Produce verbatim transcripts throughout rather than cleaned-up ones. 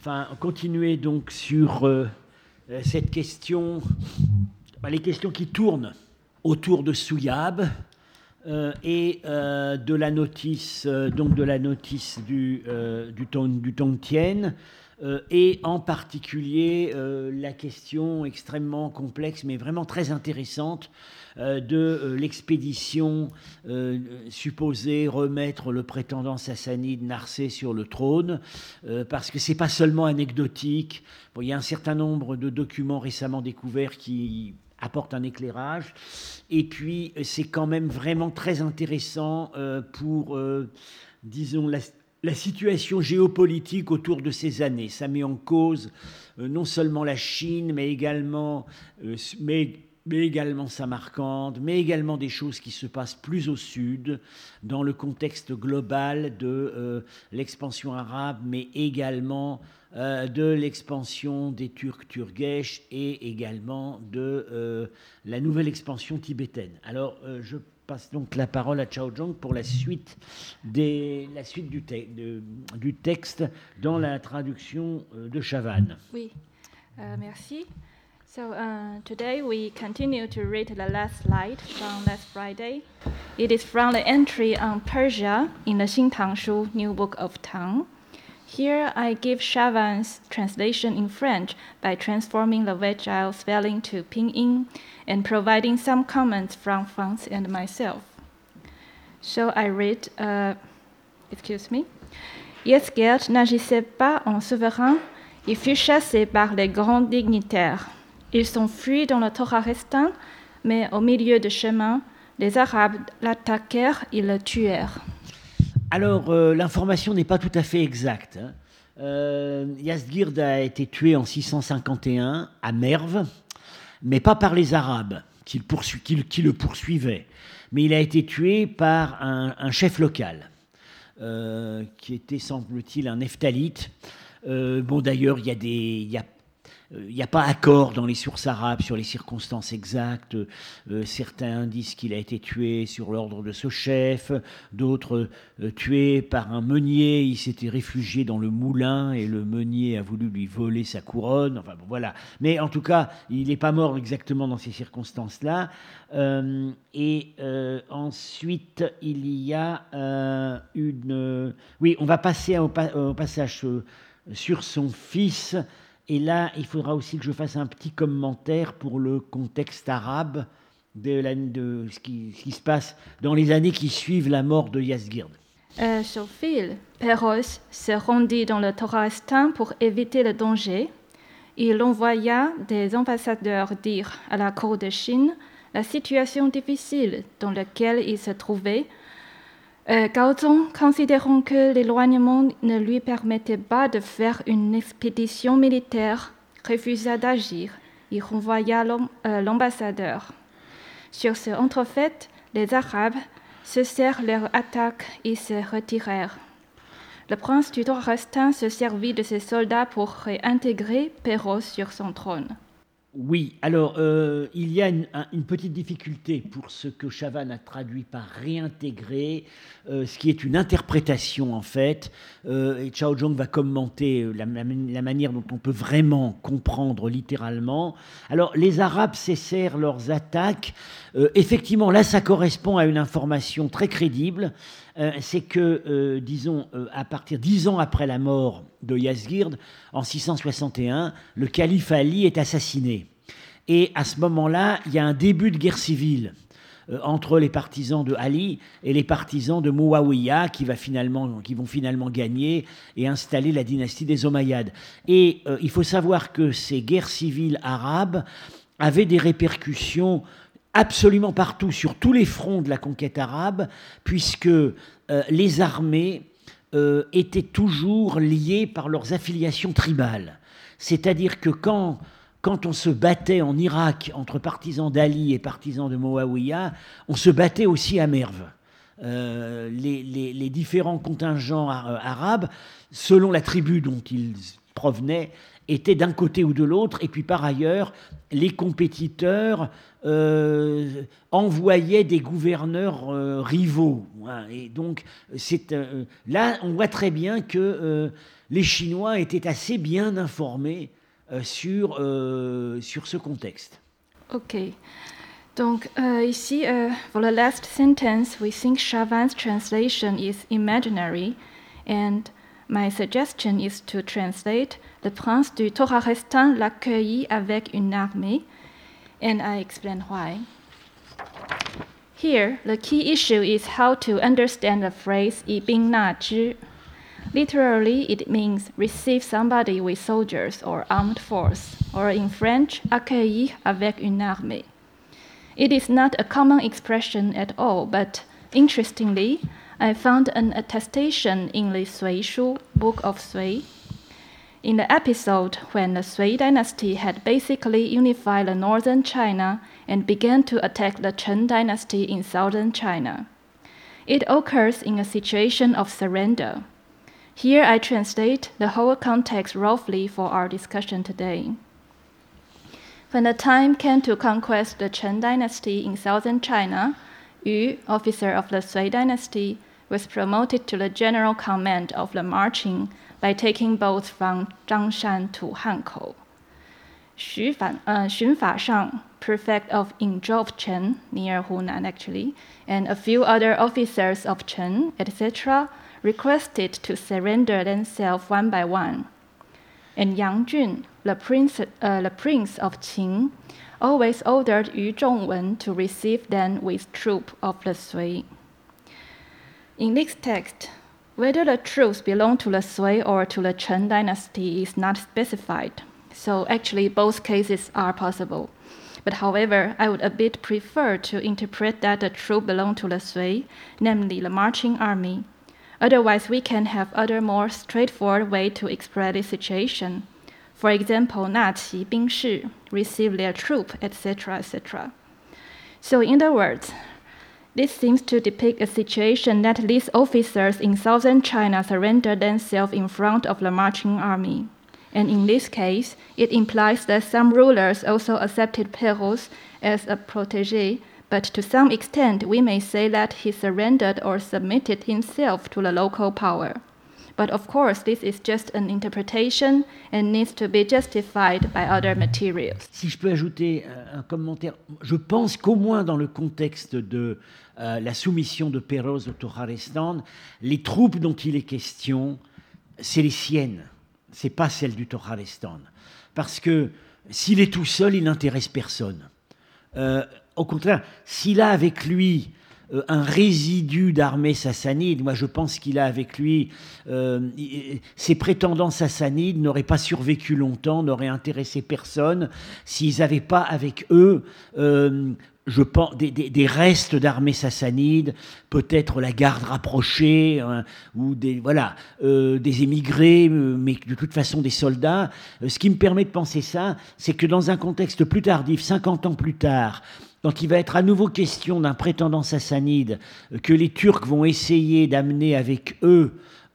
enfin, continuer donc sur euh, cette question, bah, les questions qui tournent autour de Souyab euh, et euh, de la notice, euh, donc de la notice du euh, du, Tong, du Tongtian. Euh, et en particulier euh, la question extrêmement complexe, mais vraiment très intéressante, euh, de euh, l'expédition euh, supposée remettre le prétendant sassanide Narsé sur le trône, euh, parce que c'est pas seulement anecdotique. Bon, il y a un certain nombre de documents récemment découverts qui apportent un éclairage, et puis c'est quand même vraiment très intéressant euh, pour, euh, disons, la La situation géopolitique autour de ces années. Ça met en cause euh, non seulement la Chine, mais également, euh, mais, mais également Samarcande, mais également des choses qui se passent plus au sud, dans le contexte global de euh, l'expansion arabe, mais également euh, de l'expansion des Turcs turgesh et également de euh, la nouvelle expansion tibétaine. Alors, euh, je passe donc la parole à Chao Zhong pour la suite, des, la suite du, te, de, du texte dans la traduction de Chavannes. Oui, uh, merci. So uh, today we continue to read the last slide from last Friday. It is from the entry on Persia in the Xin Tang Shu, New Book of Tang. Here I give Chavannes' translation in French by transforming the Vegile spelling to Pinyin and providing some comments from Franz and myself. So I read, uh, excuse me. Yezgerd n'agissait pas en souverain, il fut chassé par les grands dignitaires. Ils s'enfuient dans le Torarestan, mais au milieu du chemin, les Arabes l'attaquèrent et le tuèrent. Alors, euh, l'information n'est pas tout à fait exacte. Hein. Euh, Yazdgird a été tué en six cent cinquante et un à Merv, mais pas par les Arabes qui le, poursu- qui, qui le poursuivaient, mais il a été tué par un, un chef local, euh, qui était, semble-t-il, un Nephthalite. Euh, bon, d'ailleurs, il y a des... Il y a Il n'y a pas accord dans les sources arabes sur les circonstances exactes. Euh, certains disent qu'il a été tué sur l'ordre de ce chef, d'autres euh, tué par un meunier. Il s'était réfugié dans le moulin et le meunier a voulu lui voler sa couronne. Enfin bon, voilà. Mais en tout cas, il n'est pas mort exactement dans ces circonstances-là. Euh, et euh, ensuite, il y a euh, une... Euh, oui, on va passer au, pa- au passage euh, sur son fils. Et là, il faudra aussi que je fasse un petit commentaire pour le contexte arabe de, la, de ce, qui, ce qui se passe dans les années qui suivent la mort de Yazdgird. Euh, Sophile, Perros se rendit dans le Torarestan pour éviter le danger. Il envoya des ambassadeurs dire à la cour de Chine la situation difficile dans laquelle il se trouvait. Euh, Gaozong, considérant que l'éloignement ne lui permettait pas de faire une expédition militaire, refusa d'agir et renvoya l'am- euh, l'ambassadeur. Sur ce entrefait, les Arabes cessèrent leur attaque et se retirèrent. Le prince du Torarestan se servit de ses soldats pour réintégrer Perros sur son trône. Oui, alors euh, il y a une, un, une petite difficulté pour ce que Chavannes a traduit par réintégrer, euh, ce qui est une interprétation en fait, euh, et Chao Zhong va commenter la, la, la manière dont on peut vraiment comprendre littéralement. Alors les Arabes cessèrent leurs attaques, euh, effectivement là ça correspond à une information très crédible, euh, c'est que, euh, disons, euh, à partir dix ans après la mort de Yazdgird, en six cent soixante et un, le calife Ali est assassiné. Et à ce moment-là, il y a un début de guerre civile euh, entre les partisans de Ali et les partisans de Muawiyah qui, va finalement, qui vont finalement gagner et installer la dynastie des Omeyyades. Et euh, il faut savoir que ces guerres civiles arabes avaient des répercussions absolument partout, sur tous les fronts de la conquête arabe, puisque euh, les armées euh, étaient toujours liées par leurs affiliations tribales. C'est-à-dire que quand, quand on se battait en Irak entre partisans d'Ali et partisans de Muawiyah, on se battait aussi à Merv. Euh, les, les, les différents contingents arabes, selon la tribu dont ils provenaient étaient d'un côté ou de l'autre, et puis par ailleurs, les compétiteurs euh, envoyaient des gouverneurs euh, rivaux. Hein, et donc, c'est, euh, là, on voit très bien que euh, les Chinois étaient assez bien informés euh, sur, euh, sur ce contexte. Ok. Donc, euh, ici, uh, for the last sentence, we think Chavan's translation is imaginary, and my suggestion is to translate « Le prince du Tokharestan l'accueillit avec une armée », and I explain why. Here, the key issue is how to understand the phrase « yi bing na zhi ». Literally, it means receive somebody with soldiers or armed force, or in French, accueillir avec une armée. It is not a common expression at all, but interestingly, I found an attestation in the Sui Shu, Book of Sui. In the episode when the Sui dynasty had basically unified the northern China and began to attack the Chen dynasty in southern China. It occurs in a situation of surrender. Here I translate the whole context roughly for our discussion today. When the time came to conquest the Chen dynasty in southern China, Yu, officer of the Sui dynasty, was promoted to the general command of the marching by taking boats from Zhangshan to Hankou. Xu Fan, uh, Xun Fashang, prefect of Yingzhou of Chen, near Hunan actually, and a few other officers of Chen, et cetera, requested to surrender themselves one by one. And Yang Jun, the prince, uh, the prince of Qin, always ordered Yu Zhongwen to receive them with troops of the Sui. In this text, whether the troops belong to the Sui or to the Chen dynasty is not specified. So actually both cases are possible. But however, I would a bit prefer to interpret that the troops belong to the Sui, namely the marching army. Otherwise, we can have other more straightforward way to express the situation. For example, Na Qi Bing Shi, receive their troop, et cetera, et cetera. So in other words, this seems to depict a situation that these officers in southern China surrendered themselves in front of the marching army. And in this case, it implies that some rulers also accepted Pérouse as a protégé, but to some extent, we may say that he surrendered or submitted himself to the local power. But of course, this is just an interpretation and needs to be justified by other materials. Si je peux ajouter un commentaire, je pense qu'au moins dans le contexte de euh, la soumission de Pérouse au Tokharestan, les troupes dont il est question, c'est les siennes, c'est pas celles du Tokharestan. Parce que s'il est tout seul, il n'intéresse personne. Euh, Au contraire, s'il a avec lui euh, un résidu d'armée sassanide, moi je pense qu'il a avec lui, euh, ses prétendants sassanides n'auraient pas survécu longtemps, n'auraient intéressé personne s'ils n'avaient pas avec eux euh, je pense, des, des, des restes d'armée sassanide, peut-être la garde rapprochée, hein, ou des, voilà, euh, des émigrés, mais de toute façon des soldats. Ce qui me permet de penser ça, c'est que dans un contexte plus tardif, cinquante ans plus tard, quand il va être à nouveau question d'un prétendant sassanide que les Turcs vont essayer d'amener avec eux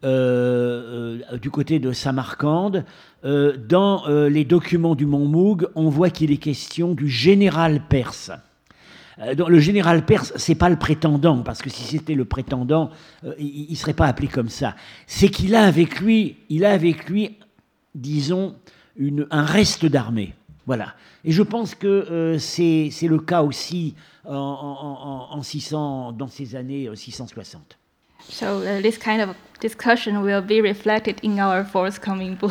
euh, euh, du côté de Samarcande, euh, dans euh, les documents du Mont Moug, on voit qu'il est question du général perse. Euh, donc, le général perse, c'est pas le prétendant, parce que si c'était le prétendant, euh, il, il serait pas appelé comme ça. C'est qu'il a avec lui, il a avec lui, disons, une, un reste d'armée. Voilà. Et je pense que euh, c'est, c'est le cas aussi en, en, en, en six cents, dans ces années six cent soixante. So uh, this kind of discussion will be reflected in our forthcoming book.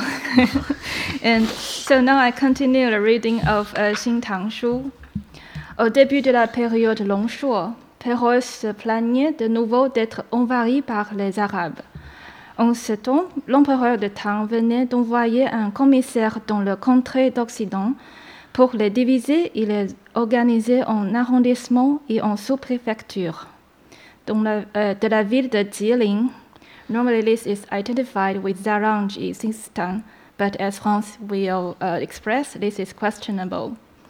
And so now I continue the reading of uh, Xin Tang Shu. Au début de la période Longshuo, Pérouse se plaignait de nouveau d'être envahi par les Arabes. En ce temps, l'empereur de Tang venait d'envoyer un commissaire dans le contrée d'Occident pour les diviser et les organiser en arrondissements et en sous-préfectures. Dans la, uh, de la ville de Jilin, normally this is identified with Zaranji, Sistan, but as France will uh, express, this is questionable.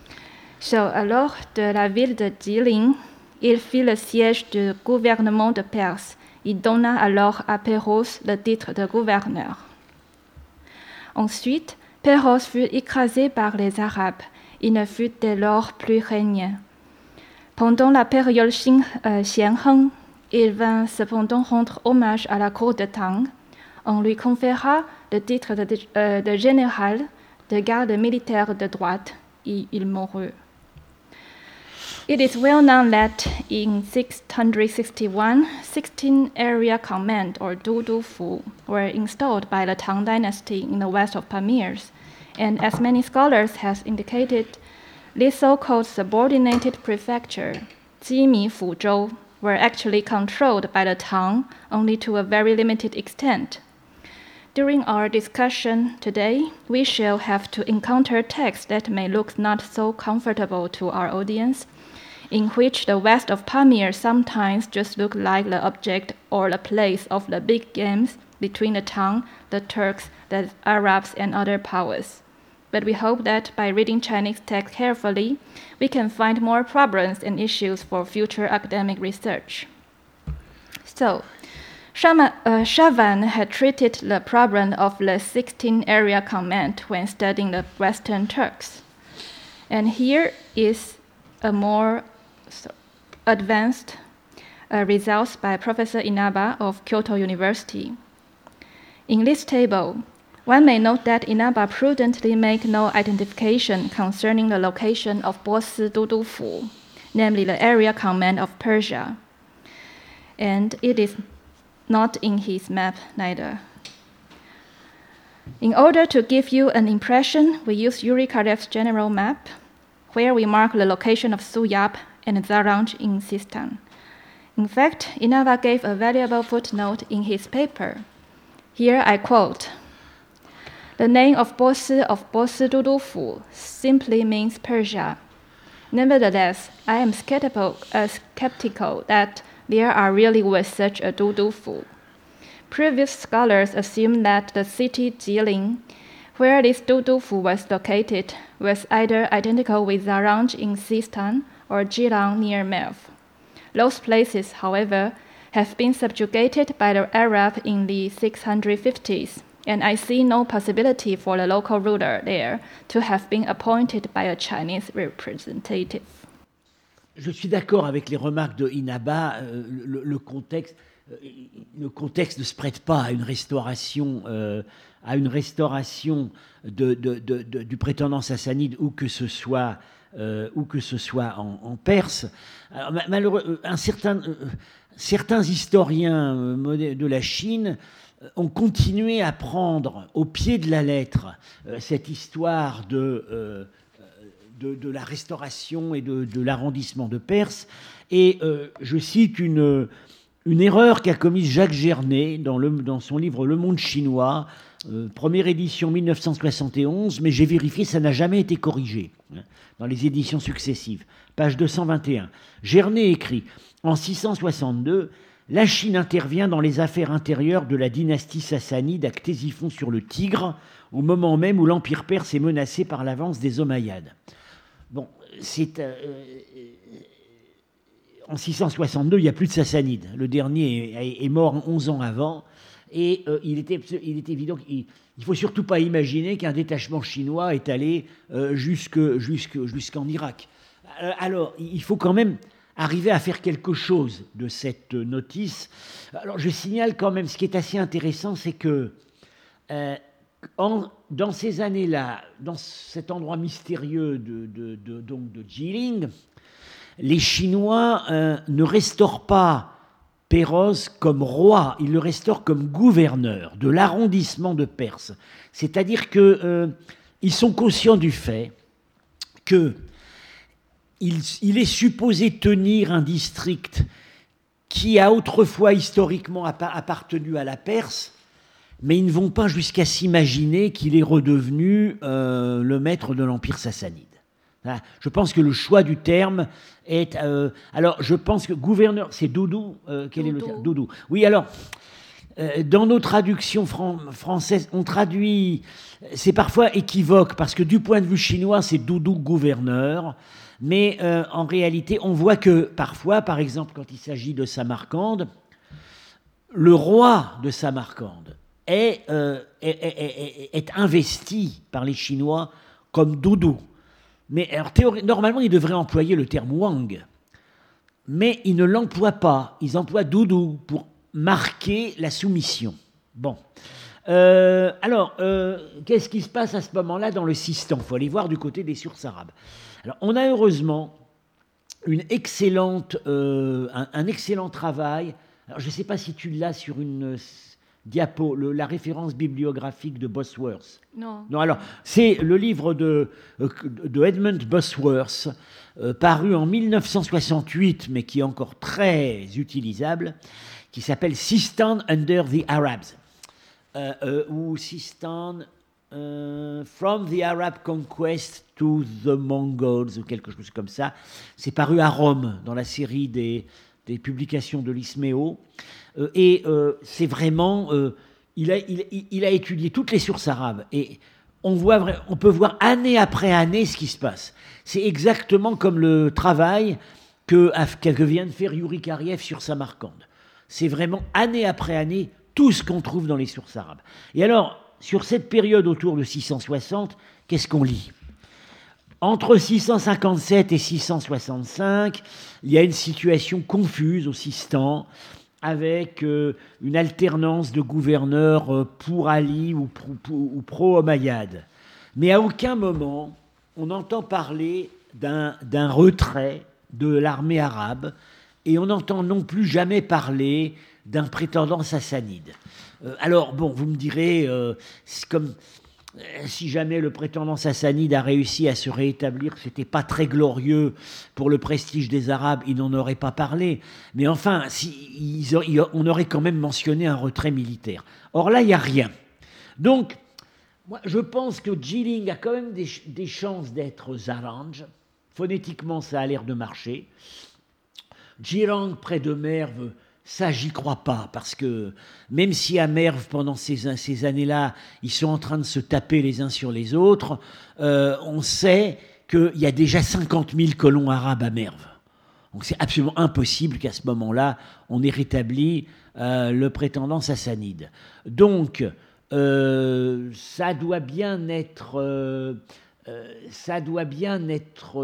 So, alors, de la ville de Jilin, il fit le siège du gouvernement de Perse. Il donna alors à Pérouse le titre de gouverneur. Ensuite, Perros fut écrasé par les Arabes. Il ne fut dès lors plus régné. Pendant la période Xin, euh, Xianheng, il vint cependant rendre hommage à la cour de Tang. On lui conféra le titre de, de, euh, de général de garde militaire de droite et il mourut. It is well known that in six hundred sixty-one, sixteen area command or Dudufu were installed by the Tang dynasty in the west of Pamirs, and as many scholars have indicated, this so-called subordinated prefecture, Jimi Fuzhou, were actually controlled by the Tang only to a very limited extent. During our discussion today, we shall have to encounter texts that may look not so comfortable to our audience, in which the west of Pamir sometimes just look like the object or the place of the big games between the Tang, the Turks, the Arabs, and other powers. But we hope that by reading Chinese texts carefully, we can find more problems and issues for future academic research. So, Shama, uh, Chavan had treated the problem of the sixteen area command when studying the Western Turks. And here is a more so, advanced uh, results by Professor Inaba of Kyoto University. In this table, one may note that Inaba prudently make no identification concerning the location of Bosi Dudufu, namely the area command of Persia. And it is not in his map neither. In order to give you an impression, we use Yuri Kardev's general map, where we mark the location of Suyab and Zaranj in Sistan. In fact, Inaba gave a valuable footnote in his paper. Here I quote, "The name of Bosi of Bosi Dudufu simply means Persia. Nevertheless, I am skeptical, uh, skeptical that there are really was such a Dudufu. Previous scholars assume that the city Jilin, where this Dudufu was located, was either identical with Zaranj in Sistan or Jilang near Merv. Those places, however, have been subjugated by the Arab in the six hundred fifties, and I see no possibility for the local ruler there to have been appointed by a Chinese representative." Je suis d'accord avec les remarques de Inaba. Euh, le, le, contexte, euh, le contexte ne se prête pas à une restauration, euh, à une restauration de, de, de, de, du prétendant sassanide, où que ce soit, euh, où que ce soit en, en Perse. Alors, malheureux, un certain, euh, certains historiens euh, de la Chine ont continué à prendre au pied de la lettre euh, cette histoire de... Euh, De, de la restauration et de, de l'arrondissement de Perse. Et euh, je cite une, une erreur qu'a commise Jacques Gernet dans, le, dans son livre Le Monde chinois, euh, première édition mille neuf cent soixante et onze, mais j'ai vérifié, ça n'a jamais été corrigé hein, dans les éditions successives. Page deux cent vingt et un. Gernet écrit « En six cent soixante-deux, la Chine intervient dans les affaires intérieures de la dynastie sassanide à Ctésiphon sur le Tigre, au moment même où l'Empire perse est menacé par l'avance des Omeyyades. » Bon, c'est, euh, en six cent soixante-deux, il n'y a plus de Sassanides. Le dernier est, est mort onze ans avant. Et euh, il, était, il est évident qu'il ne faut surtout pas imaginer qu'un détachement chinois est allé euh, jusque, jusque, jusqu'en Irak. Alors, il faut quand même arriver à faire quelque chose de cette notice. Alors, je signale quand même, ce qui est assez intéressant, c'est que euh, En, dans ces années-là, dans cet endroit mystérieux de, de, de, donc de Jilin, les Chinois euh, ne restaurent pas Péroz comme roi, ils le restaurent comme gouverneur de l'arrondissement de Perse. C'est-à-dire qu'ils euh, sont conscients du fait qu'il il est supposé tenir un district qui a autrefois historiquement appartenu à la Perse, mais ils ne vont pas jusqu'à s'imaginer qu'il est redevenu euh, le maître de l'Empire sassanide. Voilà. Je pense que le choix du terme est... Euh, alors, je pense que gouverneur, c'est Doudou. Euh, quel Doudou. est le terme Doudou. Oui, alors, euh, dans nos traductions fran- françaises, on traduit... C'est parfois équivoque, parce que du point de vue chinois, c'est Doudou gouverneur. Mais euh, en réalité, on voit que parfois, par exemple, quand il s'agit de Samarcande, le roi de Samarcande est, euh, est, est, est, est investi par les Chinois comme doudou. Mais alors, théorie, normalement, ils devraient employer le terme Wang, mais ils ne l'emploient pas. Ils emploient doudou pour marquer la soumission. Bon. Euh, alors, euh, qu'est-ce qui se passe à ce moment-là dans le Sistan ? Il faut aller voir du côté des sources arabes. Alors, on a heureusement une excellente, euh, un, un excellent travail. Alors, je ne sais pas si tu l'as sur une diapo, le, la référence bibliographique de Bosworth. Non. Non, alors, c'est le livre de, de Edmund Bosworth, euh, paru en mille neuf cent soixante-huit, mais qui est encore très utilisable, qui s'appelle Sistan Under the Arabs, euh, euh, ou Sistan euh, From the Arab Conquest to the Mongols, ou quelque chose comme ça. C'est paru à Rome, dans la série des, des publications de l'Isméo. Euh, et euh, c'est vraiment... Euh, il, a, il, il a étudié toutes les sources arabes. Et on, voit, on peut voir année après année ce qui se passe. C'est exactement comme le travail que, que vient de faire Yuri Kariev sur Samarcande. C'est vraiment année après année tout ce qu'on trouve dans les sources arabes. Et alors, sur cette période autour de six cent soixante, qu'est-ce qu'on lit ? Entre six cent cinquante-sept et six cent soixante-cinq, il y a une situation confuse au Sistan, avec euh, une alternance de gouverneurs euh, pour Ali ou, ou, ou pro-Omeyyade. Mais à aucun moment, on entend parler d'un, d'un retrait de l'armée arabe, et on n'entend non plus jamais parler d'un prétendant sassanide. Euh, alors, bon, vous me direz, euh, c'est comme... Si jamais le prétendant sassanide a réussi à se réétablir, ce n'était pas très glorieux pour le prestige des Arabes, il n'en aurait pas parlé. Mais enfin, si, ils, on aurait quand même mentionné un retrait militaire. Or là, il n'y a rien. Donc, moi, je pense que Jilin a quand même des, des chances d'être Zaranj. Phonétiquement, ça a l'air de marcher. Jirang, près de Merv, ça, j'y crois pas, parce que même si à Merv, pendant ces, ces années-là, ils sont en train de se taper les uns sur les autres, euh, on sait qu'il y a déjà cinquante mille colons arabes à Merv. Donc c'est absolument impossible qu'à ce moment-là, on ait rétabli euh, le prétendant sassanide. Donc, euh, ça doit bien être... Euh, euh, ça doit bien être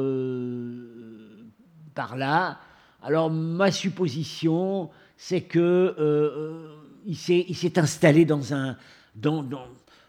euh, par là. Alors, ma supposition... c'est qu'il euh, s'est, il s'est installé dans un, dans, dans,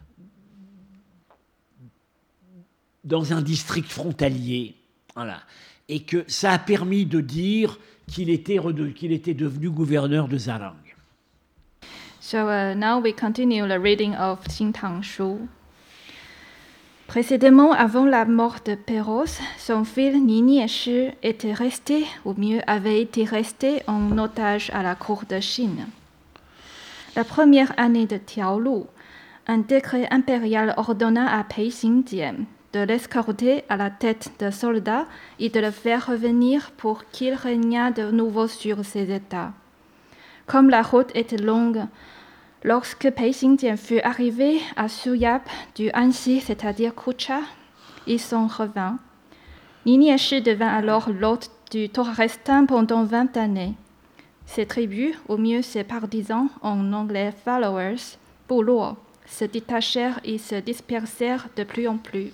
dans un district frontalier, voilà, et que ça a permis de dire qu'il était, qu'il était devenu gouverneur de Zarang. So uh, now we continue the reading of Xintang Shu. Précédemment, avant la mort de Péroz, son fils Ninieshi était resté, ou mieux avait été resté, en otage à la cour de Chine. La première année de Tiaolu, un décret impérial ordonna à Pei Xingjian de l'escorter à la tête de soldats et de le faire revenir pour qu'il régnât de nouveau sur ses États. Comme la route était longue, lorsque Pei Xingjian fut arrivé à Suyab du Anxi, c'est-à-dire Kucha, il s'en revint. Ninieshi devint alors l'hôte du Taurestan pendant vingt années. Ses tribus, ou mieux ses partisans, en anglais followers, bulo, se détachèrent et se dispersèrent de plus en plus.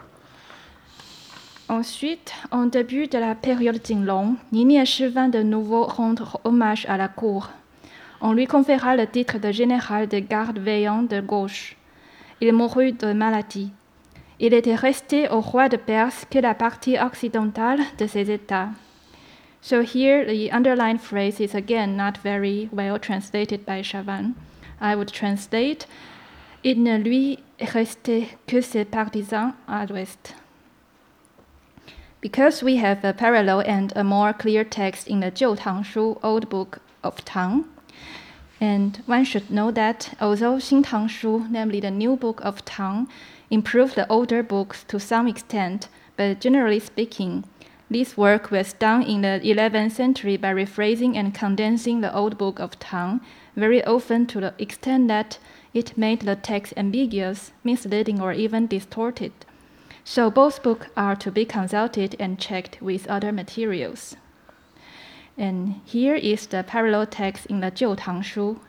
Ensuite, en début de la période Jinlong, Ninieshi vint de nouveau rendre hommage à la cour. On lui conféra le titre de général de garde veillant de gauche. Il mourut de maladie. Il était resté au roi de Perse que la partie occidentale de ses États. So here the underlined phrase is again not very well translated by Chavan. I would translate, il ne lui restait que ses partisans à l'ouest. Because we have a parallel and a more clear text in the Jiu Tang Shu, Old Book of Tang, and one should know that although Xin Tang Shu, namely the New Book of Tang, improved the older books to some extent, but generally speaking, this work was done in the eleventh century by rephrasing and condensing the Old Book of Tang, very often to the extent that it made the text ambiguous, misleading, or even distorted. So both books are to be consulted and checked with other materials. And here is the parallel text in the Jiu Tang Shu,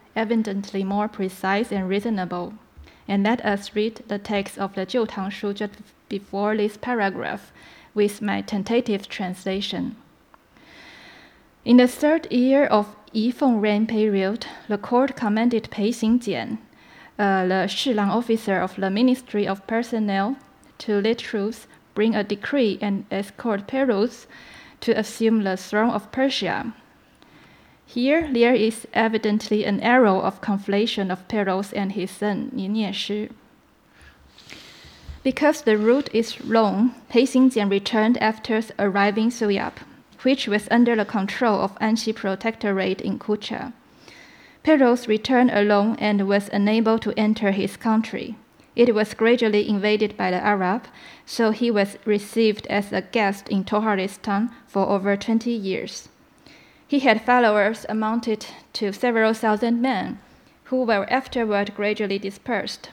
evidently more precise and reasonable. And let us read the text of the 旧唐书 just before this paragraph with my tentative translation. In the third year of Yi Feng reign period, the court commanded Pei Xingjian, uh, the Shilang officer of the Ministry of Personnel, to let troops bring a decree and escort Perus to assume the throne of Persia. Here, there is evidently an error of conflation of Perus and his son, Ni Nieshi. Because the route is long, Pei Xingjian returned after arriving Suyab, which was under the control of Anxi Protectorate in Kucha. Perus returned alone and was unable to enter his country. It was gradually invaded by the Arab, so he was received as a guest in Toharistan for over twenty years. He had followers amounted to several thousand men, who were afterward gradually dispersed.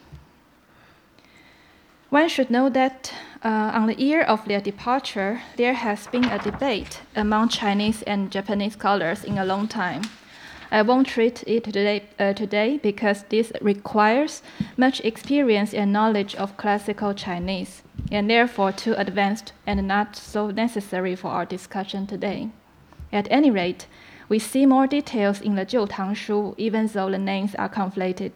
One should know that uh, on the year of their departure, there has been a debate among Chinese and Japanese scholars in a long time. I won't treat it today, uh, today because this requires much experience and knowledge of classical Chinese, and therefore too advanced and not so necessary for our discussion today. At any rate, we see more details in the 旧唐书, even though the names are conflated.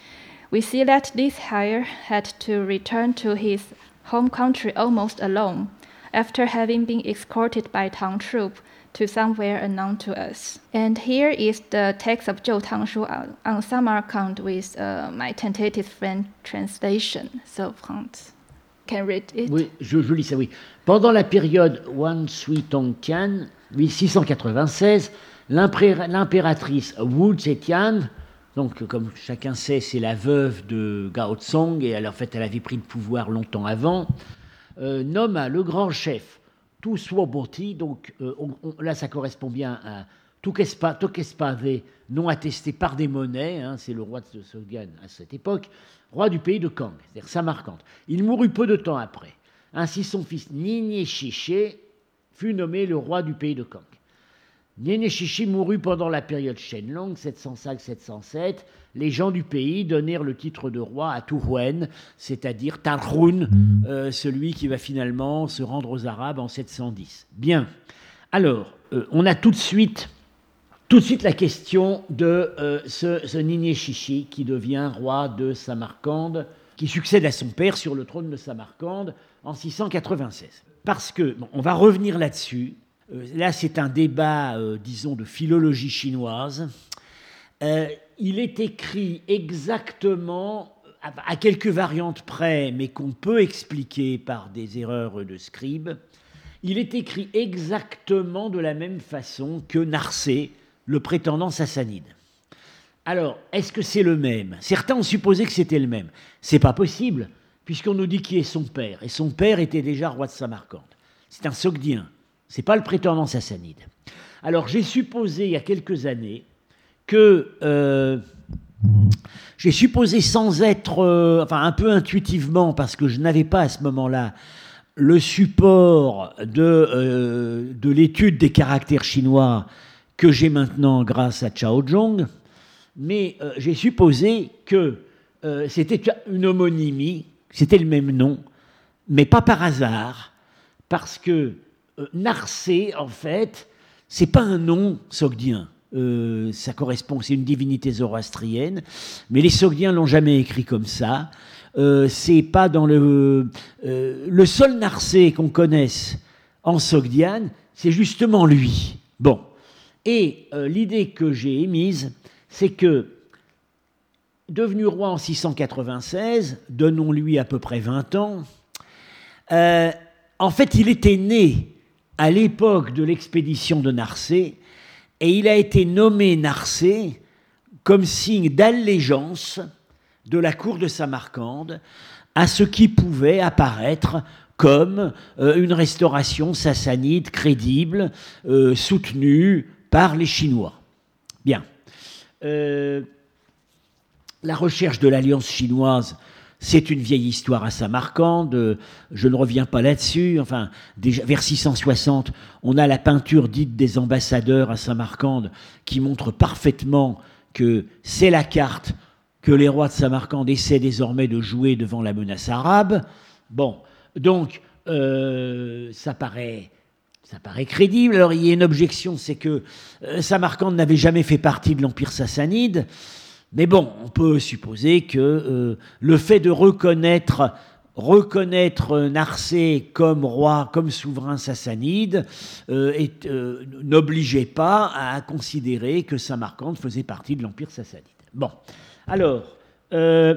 We see that this heir had to return to his home country almost alone, after having been escorted by Tang troop to somewhere unknown to us. And here is the text of 旧唐书 on, on Samarkand with uh, my tentative French translation. So Franz can read it. Oui, je, je lis ça, oui. Pendant la période Wan Sui Tongtian, six cent quatre-vingt-seize, l'impératrice Wu Zetian, donc comme chacun sait, c'est la veuve de Gao Zong, et elle, en fait, elle avait pris le pouvoir longtemps avant, euh, nomma le grand chef Tu Suoboti, donc euh, on, on, là ça correspond bien à Tokespave, non attesté par des monnaies, hein, c'est le roi de Sogdiane à cette époque, roi du pays de Kang, c'est-à-dire Samarcande. Il mourut peu de temps après. Ainsi son fils Ninyeshiché fut nommé le roi du pays de Kang. Ninyeshiché mourut pendant la période Shenlong, sept cent cinq à sept cent sept. Les gens du pays donnèrent le titre de roi à Tuhuan, c'est-à-dire Tarhun, euh, celui qui va finalement se rendre aux Arabes en sept cent dix. Bien. Alors, euh, on a tout de suite, tout de suite la question de euh, ce, ce Ninyeshiché qui devient roi de Samarcande, qui succède à son père sur le trône de Samarcande en six cent quatre-vingt-seize. Parce que, bon, on va revenir là-dessus. Euh, là, c'est un débat, euh, disons, de philologie chinoise. Euh, il est écrit exactement, à, à quelques variantes près, mais qu'on peut expliquer par des erreurs de scribe, il est écrit exactement de la même façon que Narsé, le prétendant sassanide. Alors, est-ce que c'est le même ? Certains ont supposé que c'était le même. C'est pas possible, puisqu'on nous dit qui est son père. Et son père était déjà roi de Samarcande. C'est un Sogdien. C'est pas le prétendant sassanide. Alors, j'ai supposé, il y a quelques années, que... Euh, j'ai supposé sans être... Euh, enfin, un peu intuitivement, parce que je n'avais pas à ce moment-là le support de, euh, de l'étude des caractères chinois que j'ai maintenant grâce à Chao Zhong, mais euh, j'ai supposé que euh, c'était une homonymie, c'était le même nom, mais pas par hasard, parce que euh, Narsé, en fait, c'est pas un nom sogdien. Euh, ça correspond, c'est une divinité zoroastrienne, mais les Sogdiens l'ont jamais écrit comme ça. Euh, c'est pas dans le euh, le seul Narsé qu'on connaisse en Sogdiane, c'est justement lui. Bon, et euh, l'idée que j'ai émise, c'est que devenu roi en six cent quatre-vingt-seize, donnons-lui à peu près vingt ans. Euh, en fait, il était né à l'époque de l'expédition de Narsé. Et il a été nommé Narsé comme signe d'allégeance de la cour de Samarcande à ce qui pouvait apparaître comme euh, une restauration sassanide crédible, euh, soutenue par les Chinois. Bien. Euh, la recherche de l'alliance chinoise, c'est une vieille histoire à Samarcande, je ne reviens pas là-dessus. Enfin, déjà, vers six cent soixante, on a la peinture dite des ambassadeurs à Samarcande qui montre parfaitement que c'est la carte que les rois de Samarcande essaient désormais de jouer devant la menace arabe. Bon, donc, euh, ça paraît... Ça paraît crédible. Alors, il y a une objection, c'est que euh, Samarcande n'avait jamais fait partie de l'Empire sassanide. Mais bon, on peut supposer que euh, le fait de reconnaître, reconnaître Narsé comme roi, comme souverain sassanide, euh, est, euh, n'obligeait pas à considérer que Samarcande faisait partie de l'Empire sassanide. Bon, alors, euh,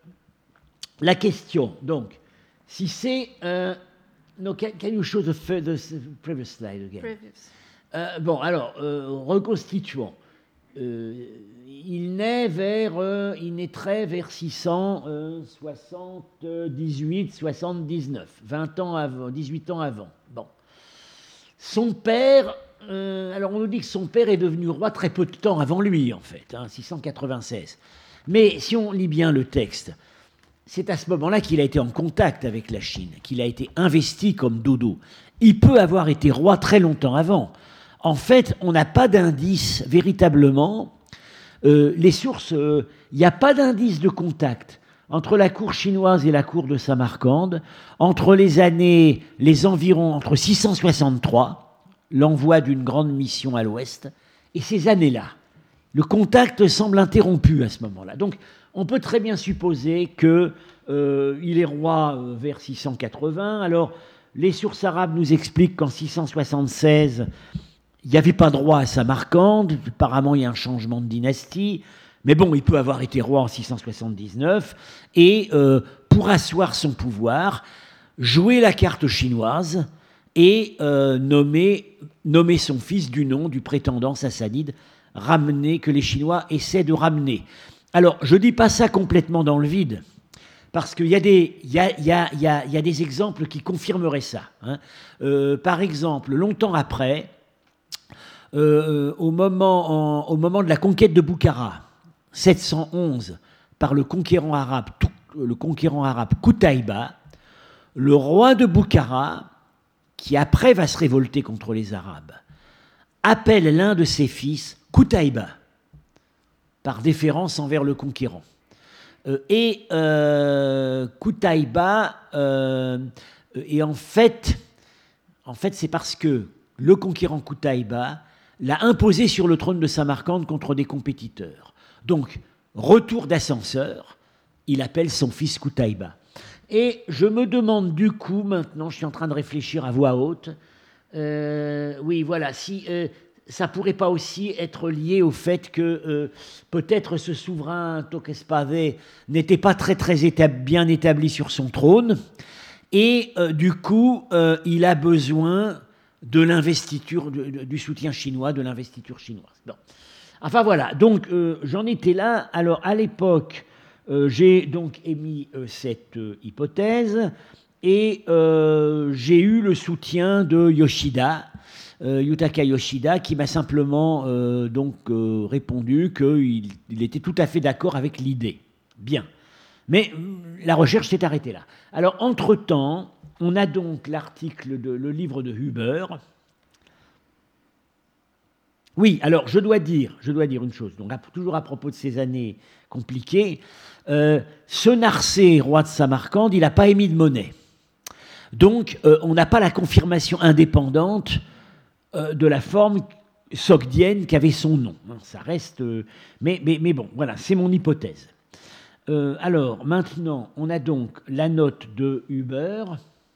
la question, donc, si c'est... Euh, No, can, can you show the, the previous slide again? Previous. Euh, bon, alors, euh, reconstituons. Euh, il naît vers, euh, il naîtrait vers six cent soixante-dix-huit soixante-dix-neuf, vingt ans avant, dix-huit ans avant. Bon. Son père, euh, alors on nous dit que son père est devenu roi très peu de temps avant lui, en fait, hein, six cent quatre-vingt-seize. Mais si on lit bien le texte, c'est à ce moment-là qu'il a été en contact avec la Chine, qu'il a été investi comme dodo. Il peut avoir été roi très longtemps avant. En fait, on n'a pas d'indice véritablement. Euh, les sources, il euh, n'y a pas d'indice de contact entre la cour chinoise et la cour de Samarcande, entre les années, les environs, entre six cent soixante-trois, l'envoi d'une grande mission à l'ouest, et ces années-là. Le contact semble interrompu à ce moment-là. Donc, on peut très bien supposer qu'il euh, est roi euh, vers six cent quatre-vingts. Alors, les sources arabes nous expliquent qu'en six cent soixante-seize, il n'y avait pas de roi à Samarcande. Apparemment, il y a un changement de dynastie. Mais bon, il peut avoir été roi en six cent soixante-dix-neuf. Et euh, pour asseoir son pouvoir, jouer la carte chinoise et euh, nommer, nommer son fils du nom du prétendant sassanide ramené, que les Chinois essaient de ramener. Alors, je ne dis pas ça complètement dans le vide, parce qu'il y a des, il y a, il y a, il y a, il y a des exemples qui confirmeraient ça. Hein. Euh, par exemple, longtemps après, euh, au, moment, en, au moment de la conquête de Boukhara, sept cent onze, par le conquérant arabe, le conquérant arabe Qutaïba, le roi de Boukhara, qui après va se révolter contre les Arabes, appelle l'un de ses fils Qutaïba, par déférence envers le conquérant. Euh, et euh, Qutaïba, euh, et en fait, en fait, c'est parce que le conquérant Qutaïba l'a imposé sur le trône de Samarcande contre des compétiteurs. Donc, retour d'ascenseur, il appelle son fils Qutaïba. Et je me demande du coup, maintenant, je suis en train de réfléchir à voix haute, euh, oui, voilà, si... Euh, ça ne pourrait pas aussi être lié au fait que euh, peut-être ce souverain Toquespave n'était pas très, très étab- bien établi sur son trône, et euh, du coup, euh, il a besoin de l'investiture, de, de, du soutien chinois, de l'investiture chinoise. Bon. Enfin voilà, donc euh, j'en étais là. Alors à l'époque, euh, j'ai donc émis euh, cette euh, hypothèse, et euh, j'ai eu le soutien de Yoshida, Euh, Yutaka Yoshida, qui m'a simplement euh, donc euh, répondu qu'il il était tout à fait d'accord avec l'idée. Bien. Mais la recherche s'est arrêtée là. Alors, entre-temps, on a donc l'article, de, le livre de Huber. Oui, alors, je dois dire, je dois dire une chose, donc, toujours à propos de ces années compliquées, euh, ce Narsé, roi de Samarcande, il n'a pas émis de monnaie. Donc, euh, on n'a pas la confirmation indépendante de la forme sogdienne qu'avait son nom. Ça reste... Mais, mais, mais bon, voilà, c'est mon hypothèse. Euh, alors, maintenant, on a donc la note de Huber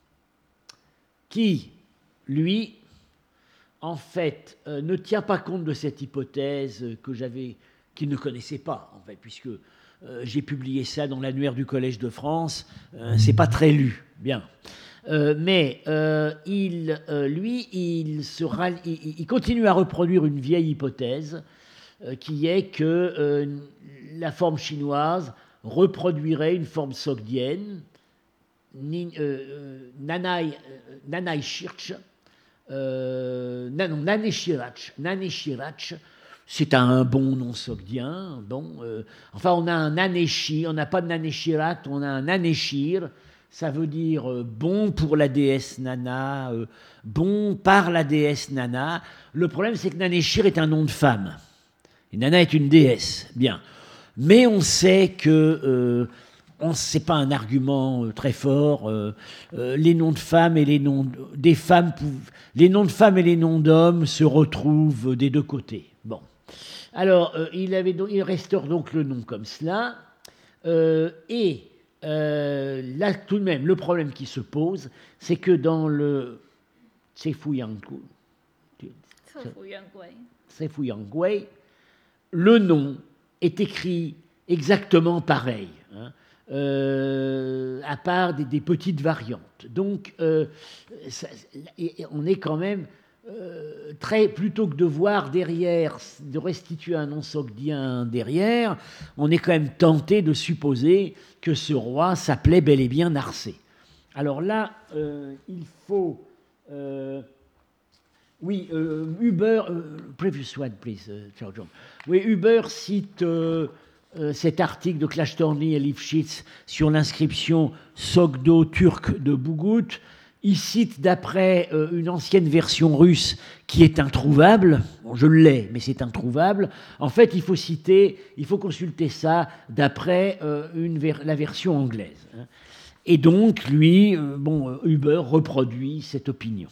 qui, lui, en fait, euh, ne tient pas compte de cette hypothèse que j'avais, qu'il ne connaissait pas, en fait, puisque euh, j'ai publié ça dans l'annuaire du Collège de France. Euh, c'est pas très lu. Bien. Euh, mais euh, il, euh, lui, il, se rallie, il, il continue à reproduire une vieille hypothèse euh, qui est que euh, la forme chinoise reproduirait une forme sogdienne, ni, euh, Nanai, euh, Nanai Shirch, euh, non, Naneshirach, Naneshirach, c'est un bon nom sogdien. Bon, euh, enfin, on a un Naneshi, on n'a pas de Naneshirat, on a un Naneshir. Ça veut dire euh, bon pour la déesse Nana, euh, bon par la déesse Nana. Le problème, c'est que Naneshir est un nom de femme. Et Nana est une déesse, bien. Mais on sait que euh, on, c'est pas un argument euh, très fort. Euh, euh, les noms de femmes et les noms de, des femmes, les noms de femmes et les noms d'hommes se retrouvent des deux côtés. Bon. Alors, euh, il, avait donc, il restaure donc le nom comme cela. Euh, et euh, là, tout de même, le problème qui se pose, c'est que dans le Tse-Fu-Yang-Gui, Tse-Fu-Yang-Gui, le nom est écrit exactement pareil, hein, euh, à part des, des petites variantes. Donc, euh, ça, on est quand même euh, très, plutôt que de voir derrière, de restituer un nom sogdien derrière, on est quand même tenté de supposer que ce roi s'appelait bel et bien Narsé. Alors là, euh, il faut... Euh, oui, euh, Huber, euh, previous one, please, uh, John. Oui, Huber cite euh, euh, cet article de Klasztorny et Lifshitz sur l'inscription Sogdo turc de Bougout. Il cite d'après euh, une ancienne version russe qui est introuvable. Bon, je l'ai, mais c'est introuvable. En fait, il faut citer, il faut consulter ça d'après euh, une ver- la version anglaise. Hein. Et donc, lui, euh, bon, Huber reproduit cette opinion.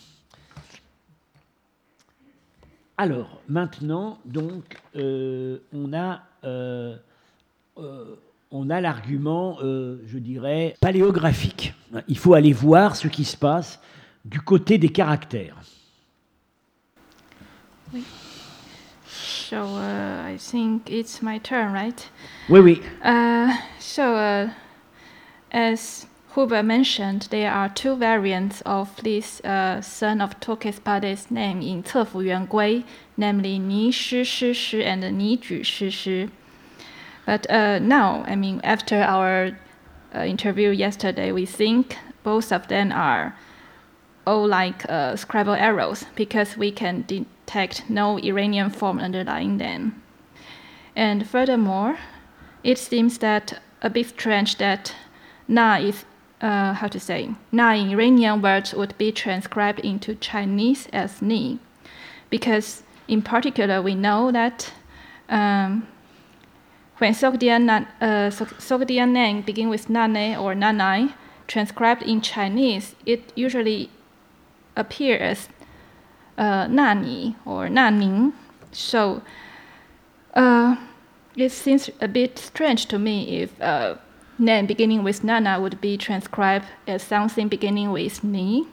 Alors, maintenant, donc, euh, on a, euh, euh, on a l'argument, euh, je dirais, paléographique. Il faut aller voir ce qui se passe du côté des caractères. Oui. So, uh, I think it's my turn, right? Oui, oui. Uh, so, uh, as Huber mentioned, there are two variants of this uh, son of Tokespides' name in Cefu Yuangui, namely Ni Shi Shi Shi and Ni Ju Shi Shi. But uh, now, I mean, after our uh, interview yesterday, we think both of them are all like uh, scribal errors because we can detect no Iranian form underlying them. And furthermore, it seems that a bit strange that Na is Uh, how to say, Na in Iranian words would be transcribed into Chinese as Ni, because in particular we know that um, when Sogdian, uh, Sogdian name begin with Nane or Nanai, transcribed in Chinese, it usually appears as uh, Nani or Naning. So uh, it seems a bit strange to me if uh, name beginning with Nana would be transcribed as something beginning with Ni.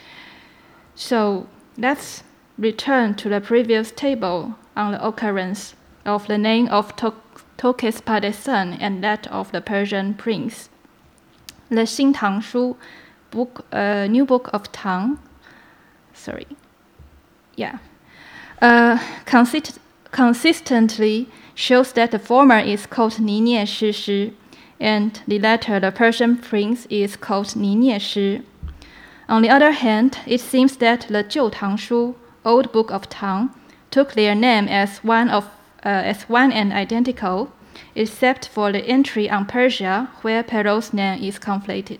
So let's return to the previous table on the occurrence of the name of Tokespides' son and that of the Persian prince. The Xin Tang Shu book, uh, new book of Tang, sorry, yeah, uh, consist- consistently shows that the former is called Ni Nie Shi Shi, and the latter, the Persian prince, is called Ni Nie Shi. On the other hand, it seems that the Jiu Tang Shu, old book of Tang, took their name as one of uh, as one and identical, except for the entry on Persia, where Perrault's name is conflated.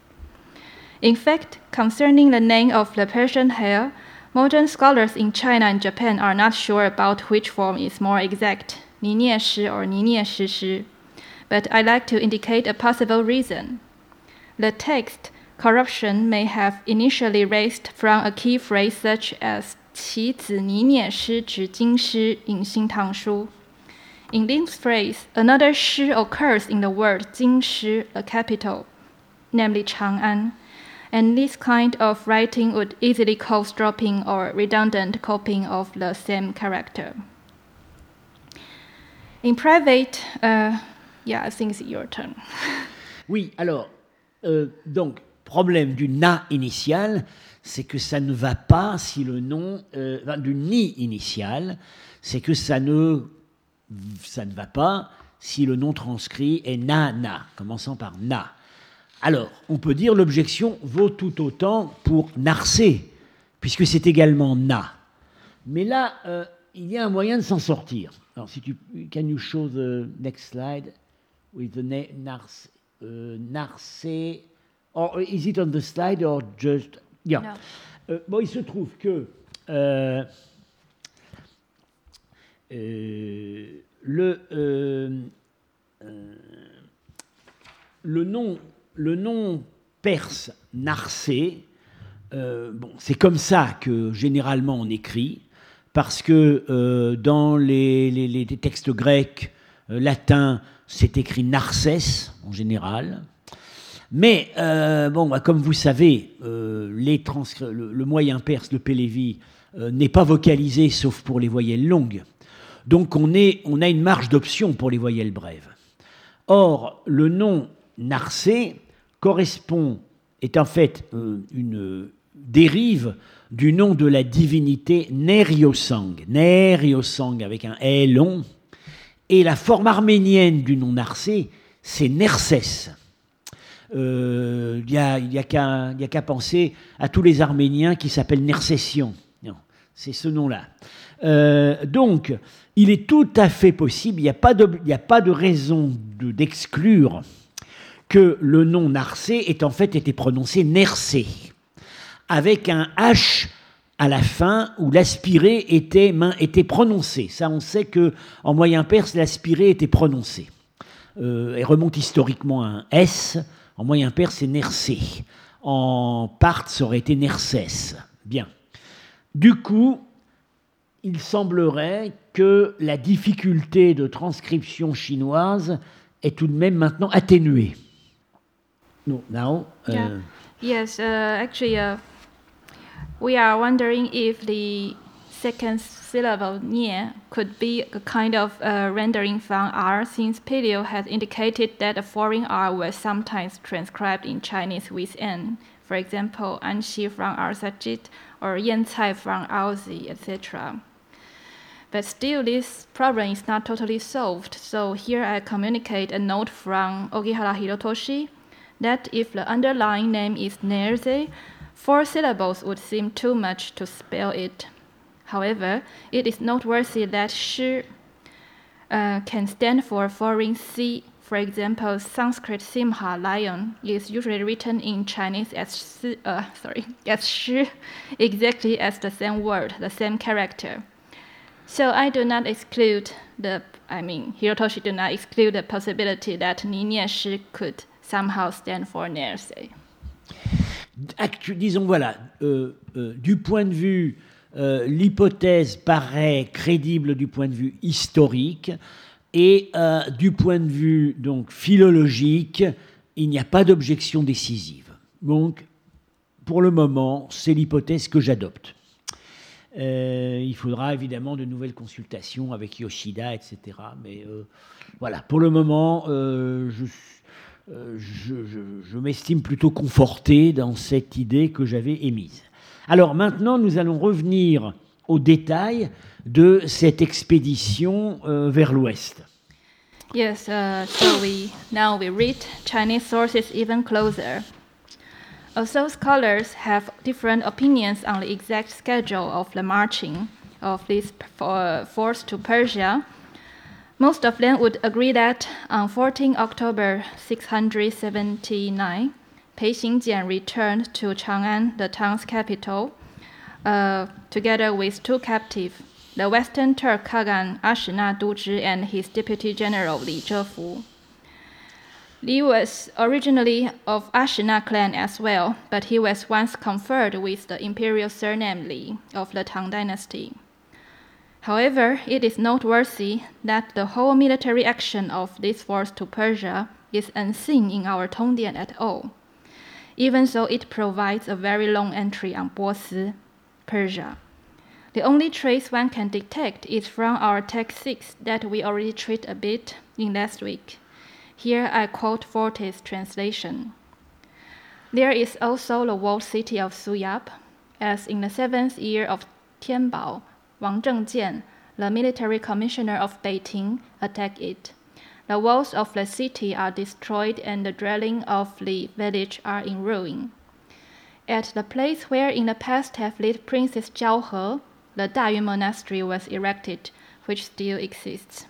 In fact, concerning the name of the Persian heir, modern scholars in China and Japan are not sure about which form is more exact, Ni Nie Shi or Ni Nie Shi Shi. But I'd like to indicate a possible reason. The text corruption may have initially raised from a key phrase such as 其子倪聂师指经师 in Xin Tang Shu. In this phrase, another shi occurs in the word 京师, the capital, namely Chang'an, and this kind of writing would easily cause dropping or redundant copying of the same character. In private, uh, yeah, I think it's your turn. Oui, alors, euh, donc, problème du na initial, c'est que ça ne va pas si le nom, euh, enfin, du ni initial, c'est que ça ne, ça ne va pas si le nom transcrit est na na, commençant par na. Alors, on peut dire l'objection vaut tout autant pour Narsé, puisque c'est également na. Mais là, euh, il y a un moyen de s'en sortir. Alors, si tu, can you show the next slide with the name Narsé, uh, Narsé, or is it on the slide or just, yeah. No. Euh, bon, il se trouve que euh, euh, le, euh, euh, le, nom, le nom perse Narsé, euh, bon, c'est comme ça que généralement on écrit, parce que euh, dans les, les, les textes grecs, euh, latins, c'est écrit Narsès en général. Mais, euh, bon, bah, comme vous savez, euh, les transcri- le, le moyen perse, le Pélévi, euh, n'est pas vocalisé sauf pour les voyelles longues. Donc on, est, on a une marge d'option pour les voyelles brèves. Or, le nom Narsé correspond, est en fait euh, une dérive du nom de la divinité Neriosang. Neriosang avec un « est » long. Et la forme arménienne du nom Narsé, c'est Nersès. Il euh, n'y a, y a qu'à y a qu'à penser à tous les Arméniens qui s'appellent Nersession. Non, c'est ce nom-là. Euh, donc, il est tout à fait possible, il n'y a pas de, y a pas de raison de, d'exclure que le nom Narsé ait en fait été prononcé Nersé, avec un H à la fin où l'aspiré était, était prononcé. Ça, on sait qu'en moyen perse, l'aspiré était prononcé. Euh, et remonte historiquement à un S. En moyen perse, c'est Nersé. En parthe, ça aurait été Nersès. Bien. Du coup, il semblerait que la difficulté de transcription chinoise est tout de même maintenant atténuée. No, now, uh, yeah. Yes, uh, actually, uh, we are wondering if the second syllable nie could be a kind of uh, rendering from R, since Paleo has indicated that a foreign R was sometimes transcribed in Chinese with N. For example, Anxi from R Sajid or Yancai from Aozi, et cetera. But still, this problem is not totally solved. So here I communicate a note from Ogihara Hirotoshi that if the underlying name is Nerze, four syllables would seem too much to spell it. However, it is noteworthy that shi uh, can stand for foreign C. For example, Sanskrit Simha, lion, is usually written in Chinese as shi, uh, sorry, as shi, exactly as the same word, the same character. So I do not exclude the, I mean, Hirotoshi do not exclude the possibility that Ninie Shi could somehow stand for Nerse. Actu- disons voilà, euh, euh, du point de vue, euh, l'hypothèse paraît crédible du point de vue historique, et euh, du point de vue donc philologique, il n'y a pas d'objection décisive. Donc, pour le moment, c'est l'hypothèse que j'adopte. Euh, il faudra évidemment de nouvelles consultations avec Yoshida, et cetera. Mais euh, voilà, pour le moment, euh, je, euh, je, je, je m'estime plutôt conforté dans cette idée que j'avais émise. Alors maintenant, nous allons revenir aux détails de cette expédition euh, vers l'ouest. Yes, uh, so we now we read Chinese sources even closer. Although scholars have different opinions on the exact schedule of the marching of this force to Persia, most of them would agree that on the fourteenth of October six hundred seventy-nine, Pei Xingjian returned to Chang'an, the town's capital, uh, together with two captives, the Western Turk Khagan Ashina Duzhi and his deputy general Li Zhefu. Li was originally of Ashina clan as well, but he was once conferred with the imperial surname Li of the Tang dynasty. However, it is noteworthy that the whole military action of this force to Persia is unseen in our Tongdian at all, even though it provides a very long entry on Bosi, Persia. The only trace one can detect is from our text six that we already treated a bit in last week. Here I quote Forte's translation. There is also the walled city of Suyab, as in the seventh year of Tianbao, Wang Zhengjian, the military commissioner of Beiting, attacked it. The walls of the city are destroyed and the dwellings of the village are in ruin. At the place where in the past have lived Princess Zhao He, the Dayun monastery was erected, which still exists.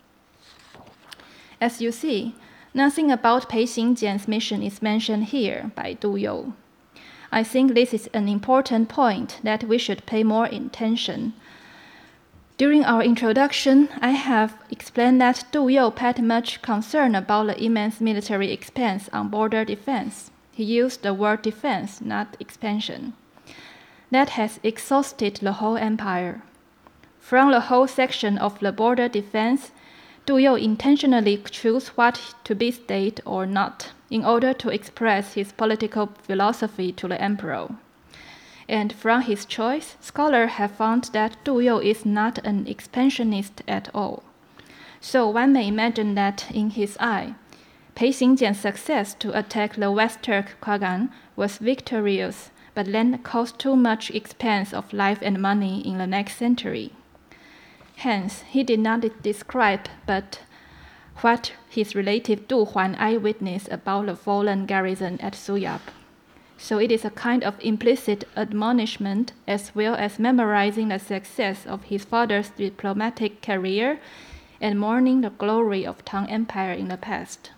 As you see, nothing about Pei Xingjian's mission is mentioned here by Du You. I think this is an important point that we should pay more attention. During our introduction, I have explained that Du You paid much concern about the immense military expense on border defense. He used the word defense, not expansion. That has exhausted the whole empire. From the whole section of the border defense, Du You intentionally chose what to be state or not in order to express his political philosophy to the emperor. And from his choice, scholars have found that Du You is not an expansionist at all. So one may imagine that in his eye, Pei Xingjian's success to attack the West Turk Khagan was victorious, but then caused too much expense of life and money in the next century. Hence, he did not describe but what his relative Du Huan eyewitnessed about the fallen garrison at Suyab. So it is a kind of implicit admonishment as well as memorizing the success of his father's diplomatic career and mourning the glory of Tang Empire in the past.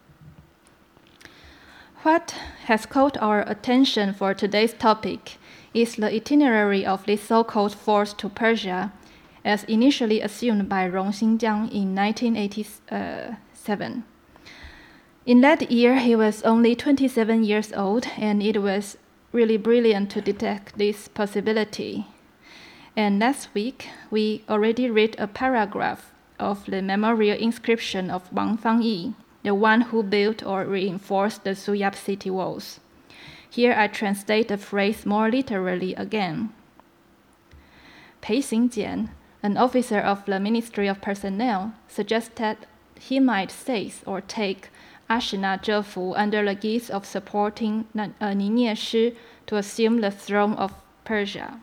What has caught our attention for today's topic is the itinerary of this so-called force to Persia, as initially assumed by Rong Xingjiang in nineteen eighty-seven. In that year, he was only twenty-seven years old, and it was really brilliant to detect this possibility. And last week, we already read a paragraph of the memorial inscription of Wang Fangyi, the one who built or reinforced the Suyab city walls. Here I translate the phrase more literally again. Pei Xingjian, an officer of the Ministry of Personnel, suggested he might seize or take Ashina Zhefu under the guise of supporting uh, Ni Shi to assume the throne of Persia.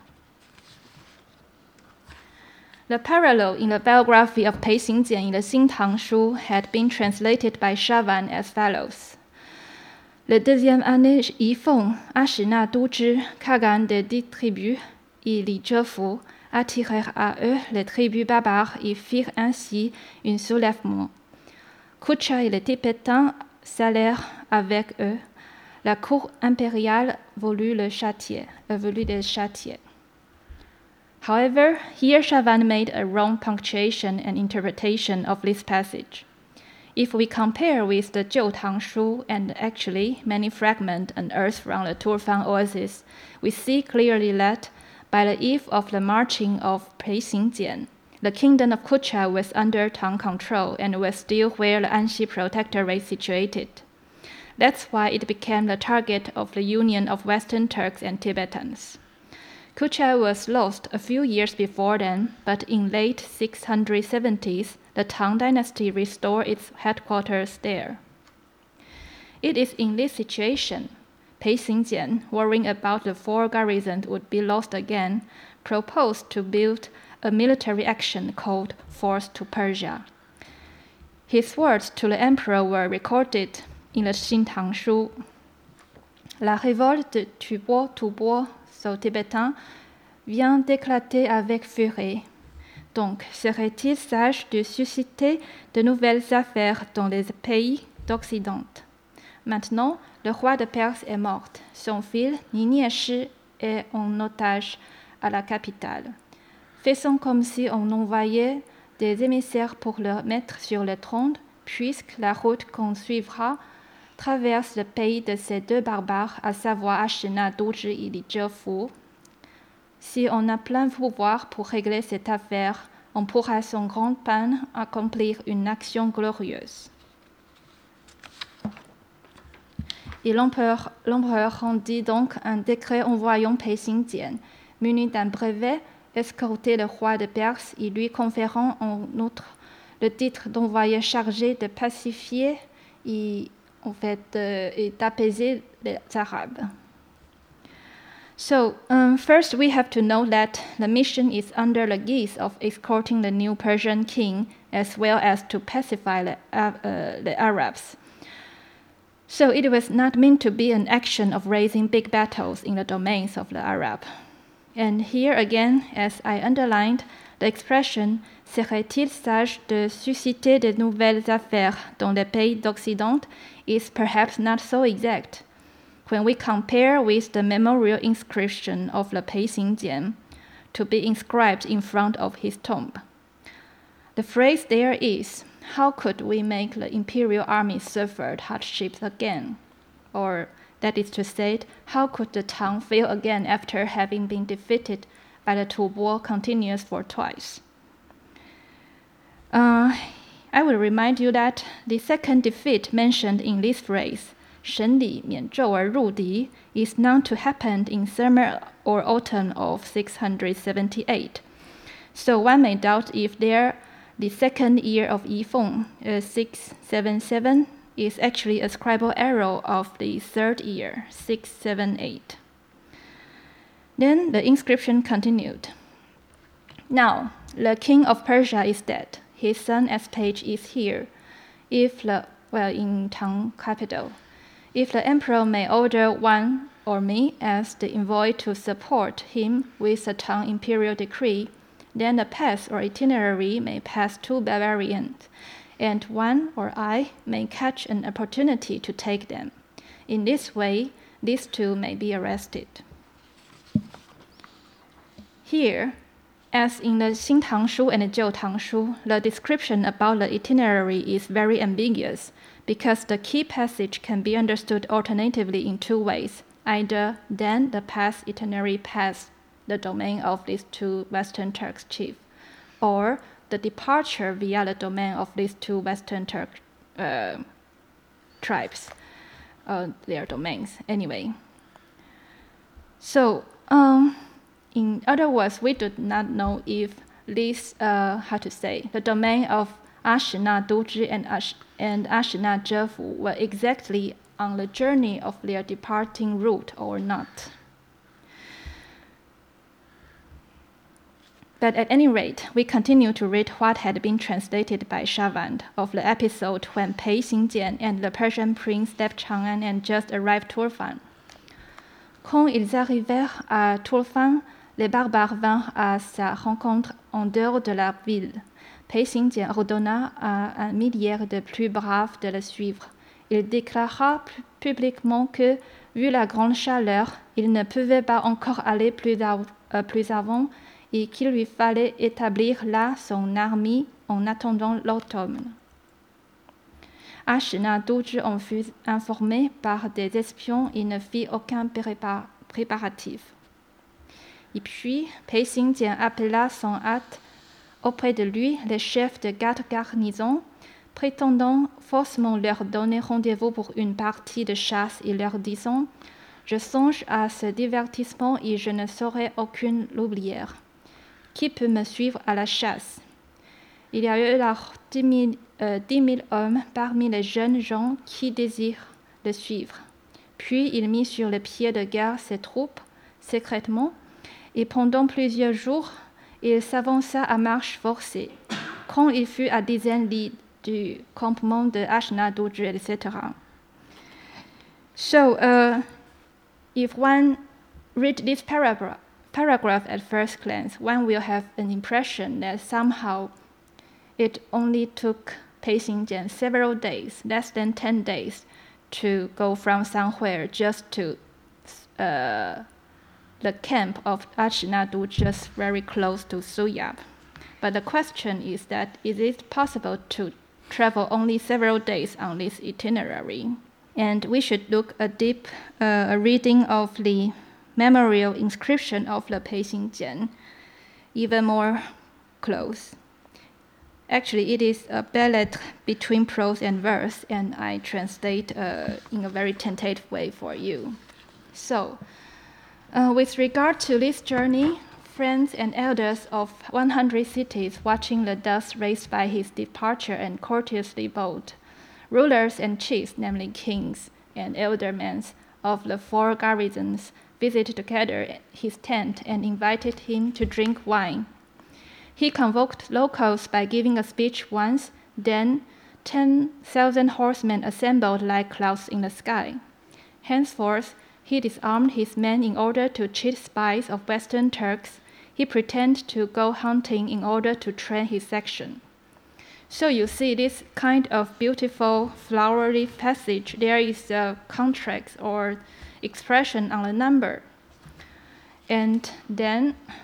The parallel in the biography of Pei Xingjian in the Xintang Shu had been translated by Chavannes as follows. Le deuxième année Yifeng, Ashina Douzhi, Khagan de dix tribus, et Li Zhefu attirèrent à eux les tribus barbares et firent ainsi un soulèvement. Kucha et les Tibétains s'allèrent avec eux. La cour impériale voulut le châtier, euh, voulut les châtier. However, here Chavannes made a wrong punctuation and interpretation of this passage. If we compare with the Jiu Tang Shu and actually many fragments unearthed from the Turfan oasis, we see clearly that by the eve of the marching of Pei Xingjian, the kingdom of Kucha was under Tang control and was still where the Anxi Protectorate situated. That's why it became the target of the union of Western Turks and Tibetans. Kucha was lost a few years before then, but in late six hundred seventies, the Tang dynasty restored its headquarters there. It is in this situation, Pei Xingjian, worrying about the four garrisons would be lost again, proposed to build a military action called Force to Persia. His words to the emperor were recorded in the Xintang Shu. La révolte de Tubo Tubo, so tibétain, vient d'éclater avec furie. Donc, serait-il sage de susciter de nouvelles affaires dans les pays d'Occident? Maintenant, le roi de Perse est mort. Son fils, Ni Shi, est en otage à la capitale. Faisons comme si on envoyait des émissaires pour le mettre sur le trône, puisque la route qu'on suivra traverse le pays de ces deux barbares, à savoir Ashina Douzhi et Li Zhefu. Si on a plein pouvoir pour régler cette affaire, on pourra sans grande peine accomplir une action glorieuse. Et l'empereur, l'empereur rendit donc un décret envoyant Pei Xingjian, muni d'un brevet, escorter le roi de Perse et lui conférant en outre le titre d'envoyé chargé de pacifier et, en fait, euh, et d'apaiser les Arabes. So, um, first we have to know that the mission is under the guise of escorting the new Persian king as well as to pacify the, uh, uh, the Arabs. So it was not meant to be an action of raising big battles in the domains of the Arab. And here again, as I underlined, the expression « serait-il sage de susciter de nouvelles affaires dans les pays d'Occident » is perhaps not so exact. When we compare with the memorial inscription of the Pei Xingjian, to be inscribed in front of his tomb. The phrase there is, "How could we make the imperial army suffer hardships again?" Or, that is to say, how could the town fail again after having been defeated by the Tubo continuous for twice? Uh, I will remind you that the second defeat mentioned in this phrase, 神理免纣而入敌, is known to happen in summer or autumn of six hundred seventy-eight. So one may doubt if there the second year of Yifeng, uh, six seventy-seven, is actually a scribal error of the third year, six seventy-eight. Then the inscription continued. Now, the king of Persia is dead. His son Aspage is here. If the, well, in Tang capital. If the emperor may order one or me as the envoy to support him with a Tang imperial decree, then the path or itinerary may pass two barbarians, and one or I may catch an opportunity to take them. In this way, these two may be arrested. Here, as in the Xin Tang Shu and the Jiu Tang Shu, the description about the itinerary is very ambiguous because the key passage can be understood alternatively in two ways. Either then the past itinerary passed the domain of these two Western Turks chiefs, or the departure via the domain of these two Western Turk uh, tribes, uh, their domains, anyway. So, um, in other words, we do not know if this, uh, how to say, the domain of Ashina Duzhi and, Ash- and Ashina Zhefu were exactly on the journey of their departing route or not. But at any rate, we continue to read what had been translated by Chavand of the episode when Pei Xingjian and the Persian prince left Chang'an and just arrived Turfan. Quand ils arrivèrent à Turfan, les barbares vinrent à sa rencontre en dehors de la ville. Pei Xingjian ordonna à un millier de plus braves de le suivre. Il déclara publiquement que, vu la grande chaleur, il ne pouvait pas encore aller plus, av- euh, plus avant et qu'il lui fallait établir là son armée en attendant l'automne. Ashina Duzhi en fut informé par des espions et ne fit aucun prépa- préparatif. Et puis, Pei Xingjian appela sans hâte auprès de lui les chefs de garde-garnison, prétendant faussement leur donner rendez-vous pour une partie de chasse et leur disant « Je songe à ce divertissement et je ne saurais aucune l'oublier. Qui peut me suivre à la chasse ?» Il y a eu alors dix mille, euh, dix mille hommes parmi les jeunes gens qui désirent le suivre. Puis il mit sur le pied de guerre ses troupes, secrètement, et pendant plusieurs jours, il s'avança à marche forcée. Quand il fut à dizaines li du campement de Ashina Duzhi, et cetera. So, uh, if one read this paragraph, paragraph at first glance, one will have an impression that somehow it only took Pei Xingjian several days, less than ten days, to go from somewhere just to uh, the camp of Ashina Duzhi, just very close to Suyab. But the question is that is it possible to travel only several days on this itinerary? And we should look a deep uh, a reading of the memorial inscription of the Pei Xingjian even more close. Actually, it is a ballad between prose and verse, and I translate uh, in a very tentative way for you. So, uh, with regard to this journey, friends and elders of one hundred cities watching the dust raised by his departure and courteously bowed, rulers and chiefs, namely kings and eldermen of the four garrisons, visited together his tent and invited him to drink wine. He convoked locals by giving a speech once, then ten thousand horsemen assembled like clouds in the sky. Henceforth, he disarmed his men in order to cheat spies of Western Turks. He pretended to go hunting in order to train his section. So you see this kind of beautiful flowery passage, there is a contract or expression on a number. And then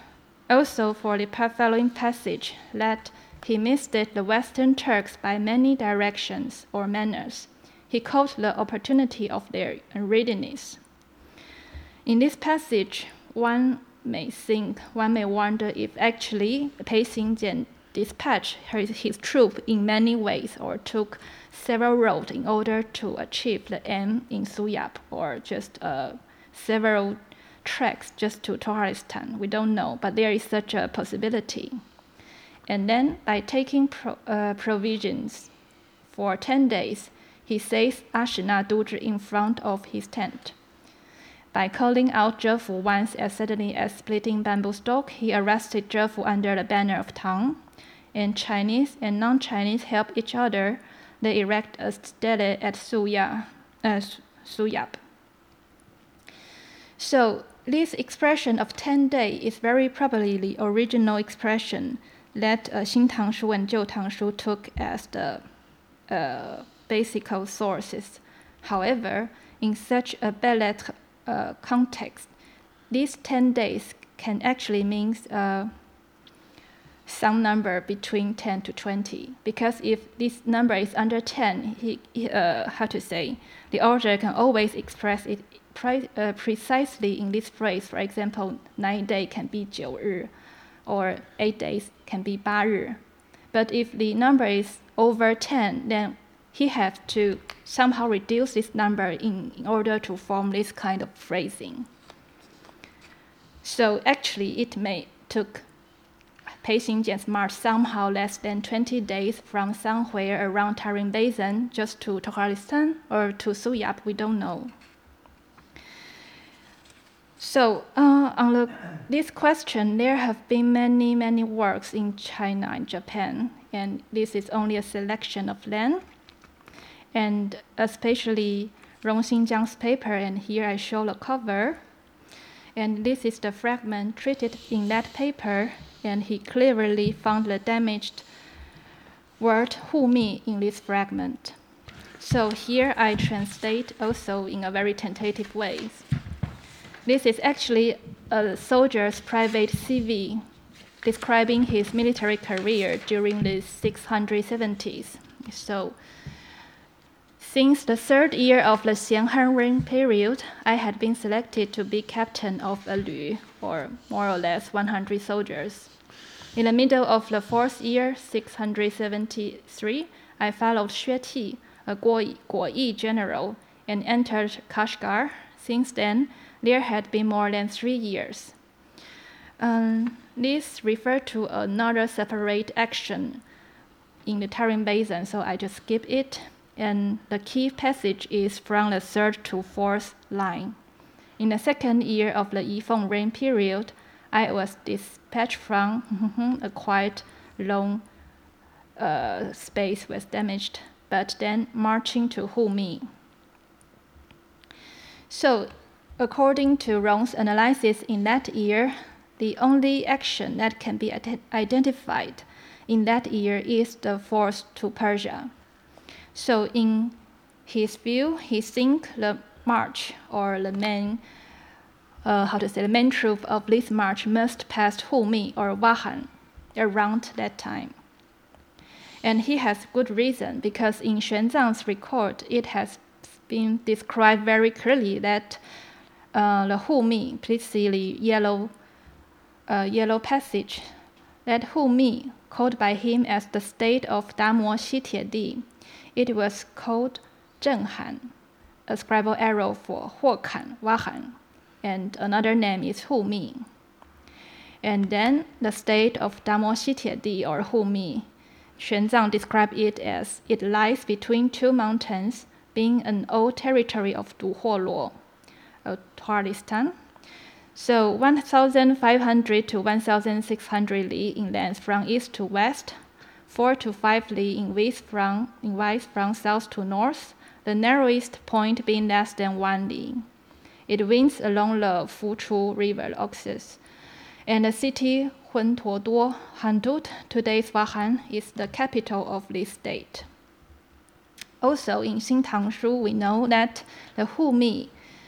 Also for the following passage, that he misted the Western Turks by many directions or manners. He caught the opportunity of their readiness. In this passage, one may think, one may wonder if actually Pei Xingjian dispatched his, his troops in many ways or took several roads in order to achieve the aim in Suyab, or just uh, several tracks just to Toharistan. We don't know, but there is such a possibility. And then by taking pro, uh, provisions for ten days, he says Ashina Duzhi in front of his tent. By calling out Zhefu once as suddenly as splitting bamboo stalk, he arrested Zhefu under the banner of Tang. And Chinese and non-Chinese help each other. They erect a stele at Suya, uh, Suyab. So this expression of ten days is very probably the original expression that uh, Xin Tangshu and Jiu Tangshu took as the uh, basic sources. However, in such a belles-lettres uh, context, these ten days can actually mean uh, some number between ten to twenty, because if this number is under ten, he, uh, how to say, the author can always express it pre- uh, precisely in this phrase. For example, nine days can be 九日, or eight days can be 八日. But if the number is over ten, then he has to somehow reduce this number in, in order to form this kind of phrasing. So actually, it may took Pei Xingjian's march somehow less than twenty days from somewhere around Tarim Basin just to Toharistan or to Suyab, we don't know. So uh, on the, this question, there have been many, many works in China and Japan, and this is only a selection of them. And especially Rong Xinjiang's paper, and here I show the cover. And this is the fragment treated in that paper, and he clearly found the damaged word Hu Mi in this fragment. So here I translate also in a very tentative way. This is actually a soldier's private C V describing his military career during the six hundred seventies. So, since the third year of the Xianhan reign period, I had been selected to be captain of a Lü, or more or less one hundred soldiers. In the middle of the fourth year, six hundred seventy-three, I followed Xue Ti, a Guo Yi general, and entered Kashgar. Since then, there had been more than three years. Um, this referred to another separate action in the Tarim Basin, so I just skip it. And the key passage is from the third to fourth line. In the second year of the Yifeng reign period, I was dispatched from a quite long uh, space was damaged, but then marching to Hu Mi. So, according to Rong's analysis in that year, the only action that can be ad- identified in that year is the force to Persia. So in his view, he thinks the march or the main, uh, how to say, the main troop of this march must pass Hu Mi or Wahan around that time. And he has good reason, because in Xuanzang's record, it has been described very clearly that uh, the Hu Mi, please see the yellow, uh, yellow passage, that Hu Mi, called by him as the state of Damo Xi Tie Di, it was called Zhenghan, a scribal arrow for Huokan, Wahan, and another name is Hu Mi. And then the state of Damo Xi Tie Di, or Hu Mi, Xuanzang described it as it lies between two mountains, being an old territory of Duhuoluo, of Toharistan. So one thousand five hundred to one thousand six hundred li in length from east to west, four to five li in width from, in width from south to north, the narrowest point being less than one li. It winds along the Fuchu River axis. And the city Huntuoduo, Handut, today's Wahan, is the capital of this state. Also in Xin Tangshu, we know that the Hu Mi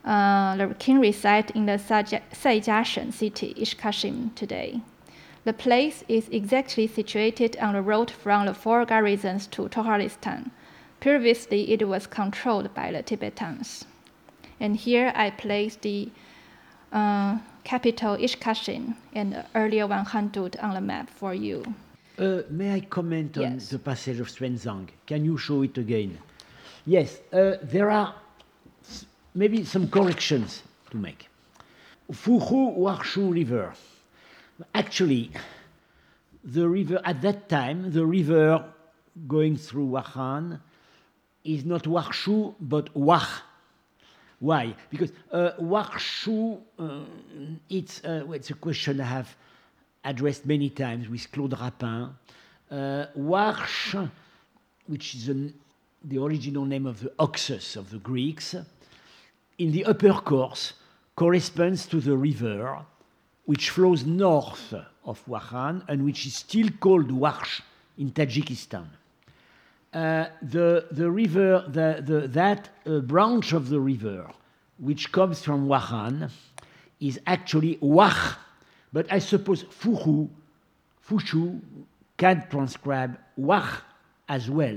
Uh, the king resides in the Saijiashan city, Ishkashim, today. The place is exactly situated on the road from the four garrisons to Tokhalistan. Previously, it was controlled by the Tibetans. And here I place the uh, capital Ishkashin and the earlier one Handud on the map for you. Uh, may I comment on Yes. the passage of Xuanzang? Can you show it again? Yes, uh, there are s- maybe some corrections to make. Fuhu Warshu River. Actually, the river, at that time, the river going through Wakhan is not Warshu, but Wach. Why? Because uh, Warshu, uh, it's, uh, well, it's a question I have addressed many times with Claude Rapin. Uh, Warsh, which is an, the original name of the Oxus of the Greeks, in the upper course corresponds to the river which flows north of Wakhan and which is still called Warsh in Tajikistan. Uh, the, the river, the, the, that uh, branch of the river which comes from Wakhan is actually Wach, but I suppose Fuhu, Fushu can transcribe Wach as well.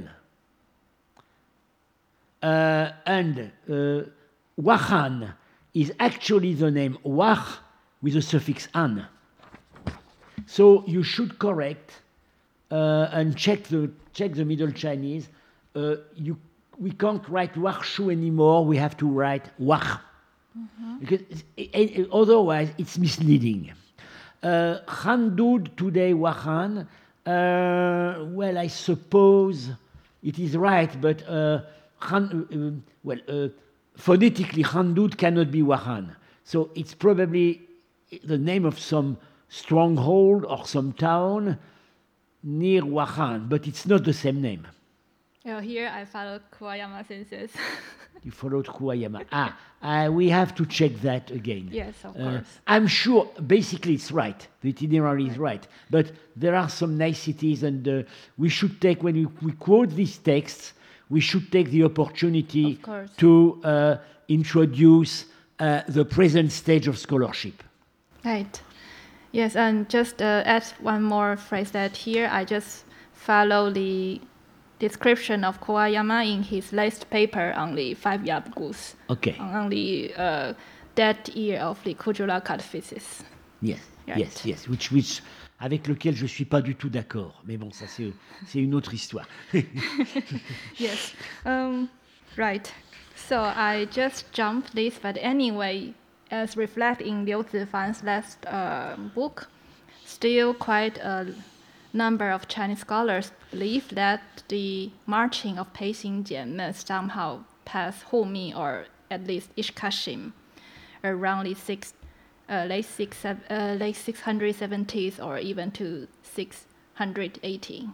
Uh, and uh, Wakhan is actually the name Wach with the suffix an. So you should correct uh, and check the check the Middle Chinese. Uh, you, we can't write Warshu anymore. We have to write Wach, mm-hmm. because it, it, otherwise it's misleading. Uh, Handud today Wakhan. Uh, well, I suppose it is right, but uh, Han, uh, well, uh, phonetically Handud cannot be Wakhan. So it's probably the name of some stronghold or some town near Wakhan, but it's not the same name. Well, here I follow Kuwayama census. You followed Kuwayama. Ah, uh, we have to check that again. Yes, of uh, course. I'm sure, basically it's right. The itinerary is right. But there are some niceties, and uh, we should take, when we, we quote these texts, we should take the opportunity to uh, introduce uh, the present stage of scholarship. Right. Yes, and just uh, add one more phrase that here I just follow the description of Kuwayama in his last paper on the five Yabgus. Okay. On the uh, that year of the Kujula cadphysis. Yes, right. yes, yes. Which, which, avec lequel je suis pas du tout d'accord. Mais bon, ça c'est, c'est une autre histoire. Yes. Um, right. So I just jumped this, but anyway, as reflected in Liu Zifan's last uh, book, still quite a number of Chinese scholars believe that the marching of Pei Xingjian must somehow pass Humi or at least Ishkashim around the six, uh, late, six, uh, late six hundred seventies or even to six hundred eighty.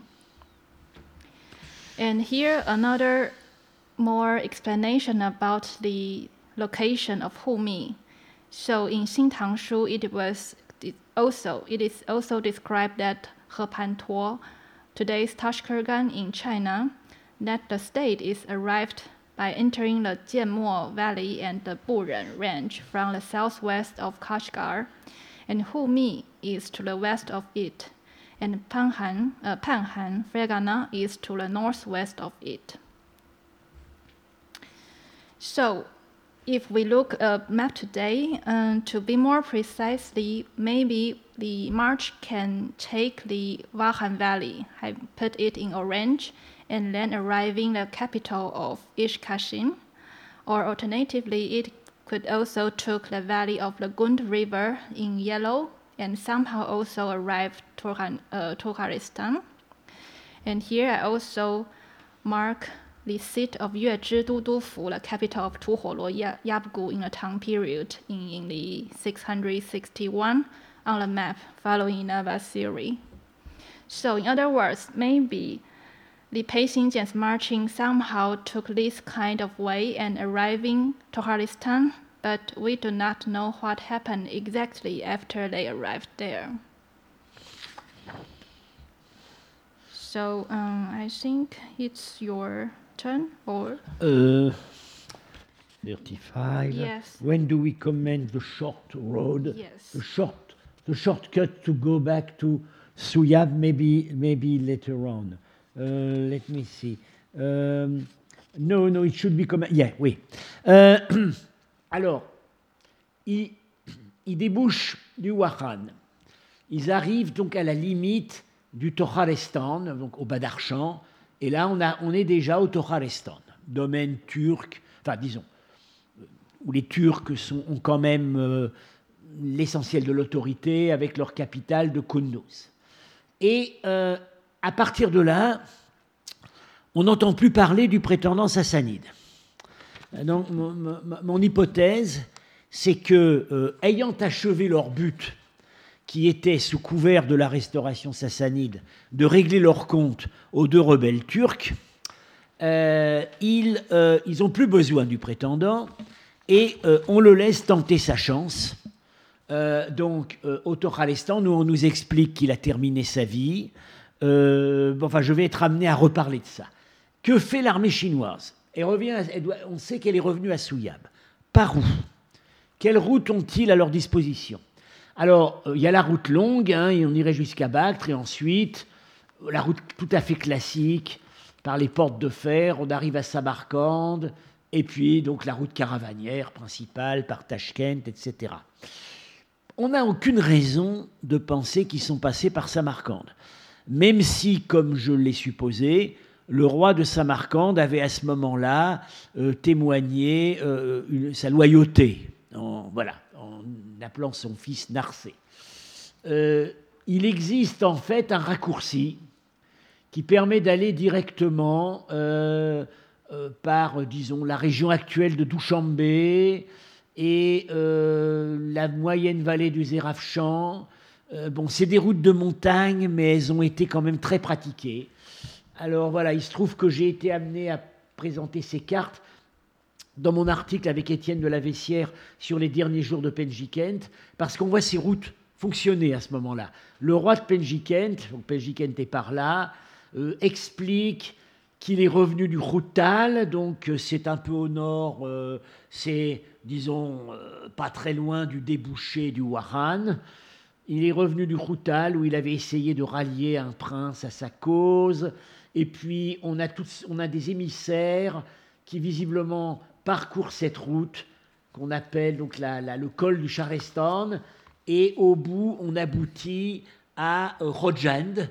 And here another more explanation about the location of Humi. So in Xintang Shu, it was also it is also described that Hepantuo, today's Tashkurgan in China, that the state is arrived by entering the Jianmo Valley and the Buren Range from the southwest of Kashgar, and Humi is to the west of it, and Panhan, uh, Panhan, Fergana is to the northwest of it. So, if we look at map today, um, to be more precisely, maybe the march can take the Wakhan Valley, I put it in orange, and then arriving the capital of Ishkashim, or alternatively, it could also take the valley of the Gund River in yellow, and somehow also arrive to uh, Turkmenistan. And here I also mark the seat of Yuezhi Dudufu, the capital of Tuhuoluo Yabgu in the Tang period in, in the six hundred sixty-one on the map following Nava's theory. So in other words, maybe the Pei Xingjian's marching somehow took this kind of way and arriving to Turkmenistan, but we do not know what happened exactly after they arrived there. So um, I think it's your turn, or? Uh, thirty-five. Yes. When do we commence the short road? Yes. The short, the shortcut to go back to Suyab, maybe, maybe later on. Uh, let me see. Um, no, no, it should be comme. Yeah, oui. Euh, alors, ils, ils débouchent du Wahan. Ils arrivent donc à la limite du Tocharestan, donc au Badarchan, et là on, a, on est déjà au Tocharestan, domaine turc, enfin disons, où les Turcs sont, ont quand même euh, l'essentiel de l'autorité avec leur capitale de Kunduz. Et euh, à partir de là, on n'entend plus parler du prétendant sassanide. Donc mon, mon, mon hypothèse, c'est que, euh, ayant achevé leur but, qui était, sous couvert de la restauration sassanide, de régler leurs comptes aux deux rebelles turcs, euh, ils euh, ils ont plus besoin du prétendant et euh, on le laisse tenter sa chance. Euh, donc, euh, au Tocharestan, nous, on nous explique qu'il a terminé sa vie. Euh, bon, enfin, je vais être amené à reparler de ça. Que fait l'armée chinoise? Elle revient, elle doit, on sait qu'elle est revenue à Suyab. Par où? Quelles routes ont-ils à leur disposition? Alors, il euh, y a la route longue, hein, et on irait jusqu'à Bactre, et ensuite, la route tout à fait classique, par les portes de fer, on arrive à Samarcande, et puis donc la route caravanière principale, par Tachkent, et cetera. On n'a aucune raison de penser qu'ils sont passés par Samarcande, même si, comme je l'ai supposé, le roi de Samarcande avait à ce moment-là euh, témoigné euh, une, sa loyauté. En, voilà, en appelant son fils Narsé. Euh, il existe en fait un raccourci qui permet d'aller directement euh, euh, par, disons, la région actuelle de Douchambé et euh, la moyenne vallée du Zérafchan. Euh, bon, c'est des routes de montagne, mais elles ont été quand même très pratiquées. Alors voilà, il se trouve que j'ai été amené à présenter ces cartes dans mon article avec Étienne de la Vessière sur les derniers jours de Penjikent, parce qu'on voit ces routes fonctionner à ce moment-là. Le roi de Penjikent, donc Penjikent est par là, euh, explique qu'il est revenu du Routal, donc c'est un peu au nord, euh, c'est, disons, euh, pas très loin du débouché du Wahan. Il est revenu du Routal, où il avait essayé de rallier un prince à sa cause, et puis on a, tous, on a des émissaires qui visiblement parcourt cette route qu'on appelle donc la, la, le col du Charestan, et au bout on aboutit à euh, Rojand,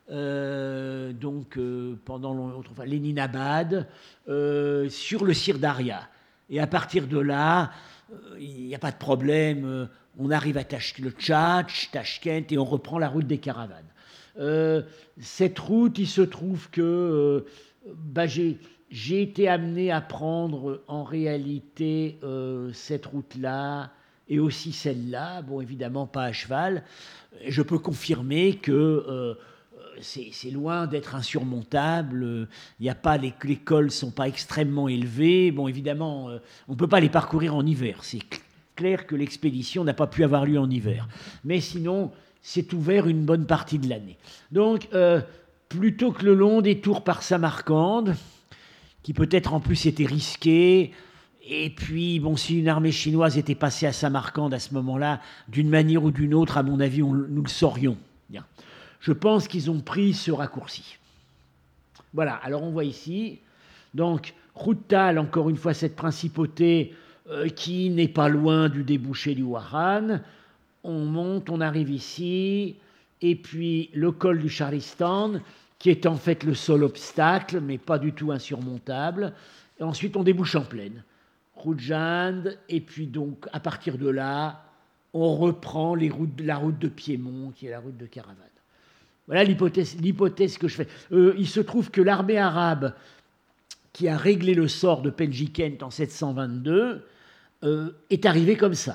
euh, donc euh, pendant enfin, Léninabad, euh, sur le Sirdaria. Et à partir de là, il euh, n'y a pas de problème, euh, on arrive à Tash, le Tchatch, Tashkent, et on reprend la route des caravanes. Euh, cette route, il se trouve que euh, bah, j'ai J'ai été amené à prendre en réalité euh, cette route-là et aussi celle-là, bon évidemment pas à cheval. Je peux confirmer que euh, c'est, c'est loin d'être insurmontable. Il y a pas les, les cols ne sont pas extrêmement élevés. Bon évidemment, euh, on ne peut pas les parcourir en hiver. C'est clair que l'expédition n'a pas pu avoir lieu en hiver. Mais sinon, c'est ouvert une bonne partie de l'année. Donc, euh, plutôt que le long détour par Samarcande, qui peut-être en plus était risqué, et puis, bon, si une armée chinoise était passée à Samarcande à ce moment-là, d'une manière ou d'une autre, à mon avis, on, nous le saurions. Bien. Je pense qu'ils ont pris ce raccourci. Voilà, alors on voit ici, donc, Routal, encore une fois, cette principauté euh, qui n'est pas loin du débouché du Wahan. On monte, on arrive ici, et puis le col du Charistan, qui est en fait le seul obstacle, mais pas du tout insurmontable. Et ensuite, on débouche en plaine. Rujand, et puis donc, à partir de là, on reprend les routes, la route de Piémont, qui est la route de Caravane. Voilà l'hypothèse, l'hypothèse que je fais. Euh, il se trouve que l'armée arabe, qui a réglé le sort de Penjikent en sept cent vingt-deux, euh, est arrivée comme ça.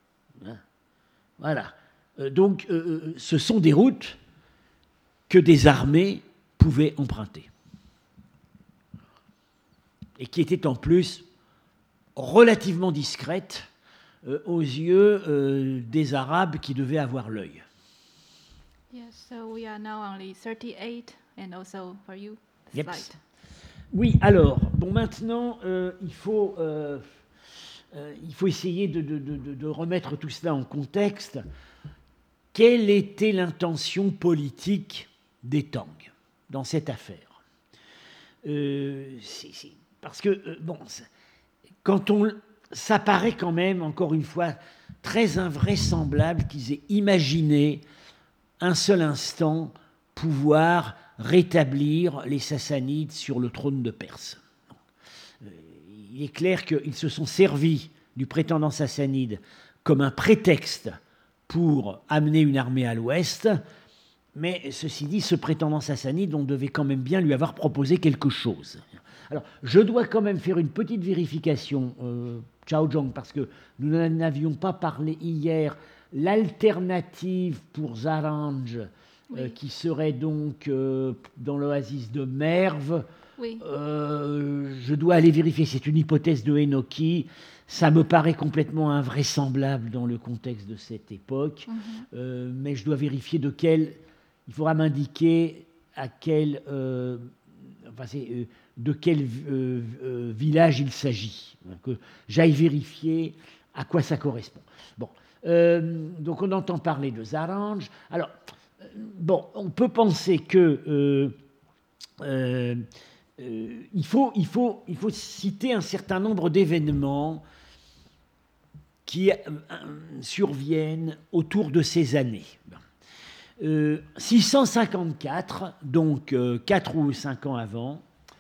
Voilà. Euh, donc, euh, ce sont des routes que des armées pouvaient emprunter. Et qui étaient en plus relativement discrètes euh, aux yeux euh, des Arabes qui devaient avoir l'œil. Yes, so we are now only thirty-eight, and also for you, Yep. slide. Oui, alors, bon, maintenant, euh, il faut... Euh, euh, il faut essayer de, de, de, de remettre tout cela en contexte. Quelle était l'intention politique des Tang dans cette affaire? euh, c'est, c'est, Parce que, euh, bon, quand on... Ça paraît quand même, encore une fois, très invraisemblable qu'ils aient imaginé un seul instant pouvoir rétablir les Sassanides sur le trône de Perse. Il est clair qu'ils se sont servis du prétendant sassanide comme un prétexte pour amener une armée à l'ouest, mais ceci dit, ce prétendant sassanide, on devait quand même bien lui avoir proposé quelque chose. Alors, je dois quand même faire une petite vérification, euh, Chao Zhong, parce que nous n'avions pas parlé hier. L'alternative pour Zaranj, oui. euh, qui serait donc euh, dans l'oasis de Merv, oui. euh, je dois aller vérifier. C'est une hypothèse de Enoki. Ça me paraît complètement invraisemblable dans le contexte de cette époque, mm-hmm. euh, mais je dois vérifier de quel... Il faudra m'indiquer à quel... Euh, enfin, c'est, euh, de quel euh, euh, village il s'agit. Que j'aille vérifier à quoi ça correspond. Bon, euh, donc on entend parler de Zaranj. Alors, euh, bon, on peut penser que euh, euh, euh, il faut, il faut, il faut citer un certain nombre d'événements qui euh, surviennent autour de ces années. Euh, six cent cinquante-quatre, donc euh, quatre ou cinq ans avant,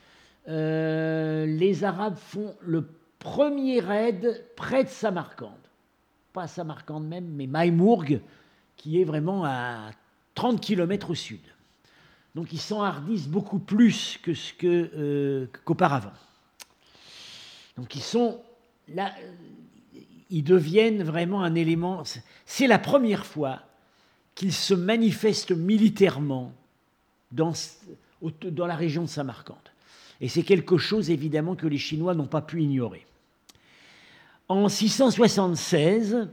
euh, les Arabes font le premier raid près de Samarcande. Pas Samarcande même, mais Maïmourg, qui est vraiment à trente kilomètres au sud. Donc ils s'enhardissent beaucoup plus que ce que, euh, qu'auparavant. Donc ils sont là, ils deviennent vraiment un élément. C'est la première fois qu'ils se manifestent militairement dans, dans la région de Samarcande. Et c'est quelque chose, évidemment, que les Chinois n'ont pas pu ignorer. En six cent soixante-seize,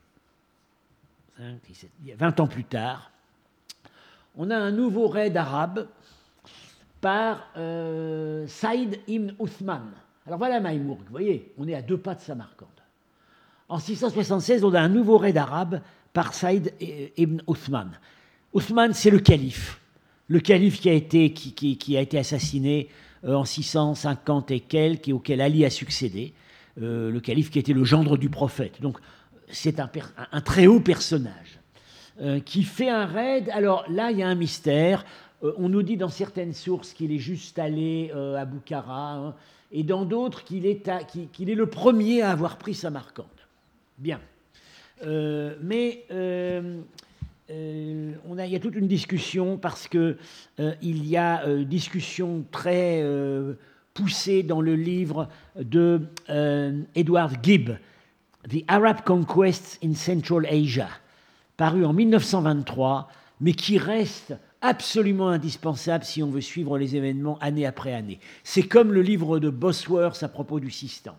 vingt ans plus tard, on a un nouveau raid arabe par euh, Saïd ibn Othman. Alors voilà Maïmourg, vous voyez, on est à deux pas de Samarcande. En six cent soixante-seize, on a un nouveau raid arabe par Saïd ibn Othman. Othman, c'est le calife. Le calife qui a été, qui, qui, qui a été assassiné euh, en six cent cinquante et quelques, et auquel Ali a succédé. Euh, le calife qui était le gendre du prophète. Donc, c'est un, un, un très haut personnage euh, qui fait un raid. Alors là, il y a un mystère. Euh, on nous dit dans certaines sources qu'il est juste allé euh, à Boukhara, hein, et dans d'autres qu'il est, à, qu'il, qu'il est le premier à avoir pris Samarcande. Bien. Euh, mais euh, euh, on a, il y a toute une discussion parce qu'il euh, y a euh, discussion très euh, poussée dans le livre de euh, Edward Gibb, The Arab Conquests in Central Asia, paru en mille neuf cent vingt-trois, mais qui reste absolument indispensable si on veut suivre les événements année après année. C'est comme le livre de Bosworth à propos du Sistan.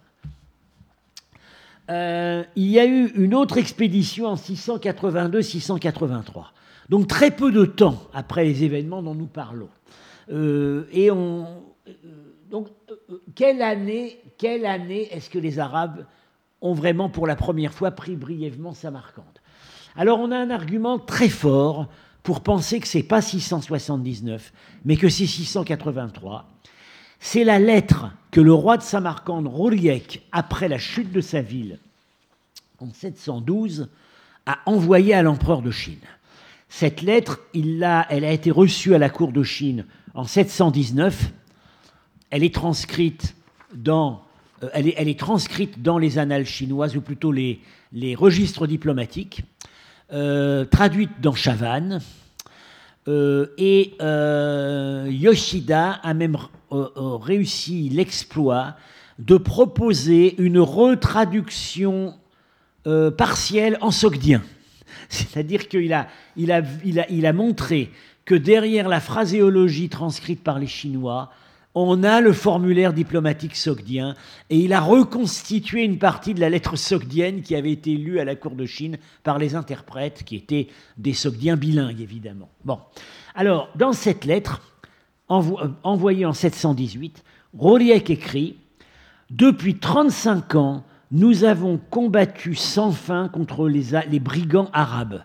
Euh, il y a eu une autre expédition en six cent quatre-vingt-deux six cent quatre-vingt-trois, donc très peu de temps après les événements dont nous parlons. Euh, et on, euh, donc, euh, quelle année, quelle année est-ce que les Arabes ont vraiment pour la première fois pris brièvement Samarcande? Alors on a un argument très fort pour penser que ce n'est pas six cent soixante-dix-neuf, mais que c'est six cent quatre-vingt-trois. C'est la lettre que le roi de Samarcande, Roriek, après la chute de sa ville, en sept cent douze, a envoyée à l'empereur de Chine. Cette lettre, il l'a, elle a été reçue à la cour de Chine en sept cent dix-neuf. Elle est transcrite dans, euh, elle est, elle est transcrite dans les annales chinoises, ou plutôt les, les registres diplomatiques, euh, traduite dans Chavannes. Euh, et euh, Yoshida a même euh, euh, réussi l'exploit de proposer une retraduction euh, partielle en sogdien. C'est-à-dire qu'il a, il a, il a, il a montré que derrière la phraséologie transcrite par les Chinois, on a le formulaire diplomatique sogdien, et il a reconstitué une partie de la lettre sogdienne qui avait été lue à la cour de Chine par les interprètes, qui étaient des sogdiens bilingues, évidemment. Bon. Alors, dans cette lettre, envo- envoyée en sept cent dix-huit, Roriek écrit « Depuis trente-cinq ans, nous avons combattu sans fin contre les, les brigands arabes.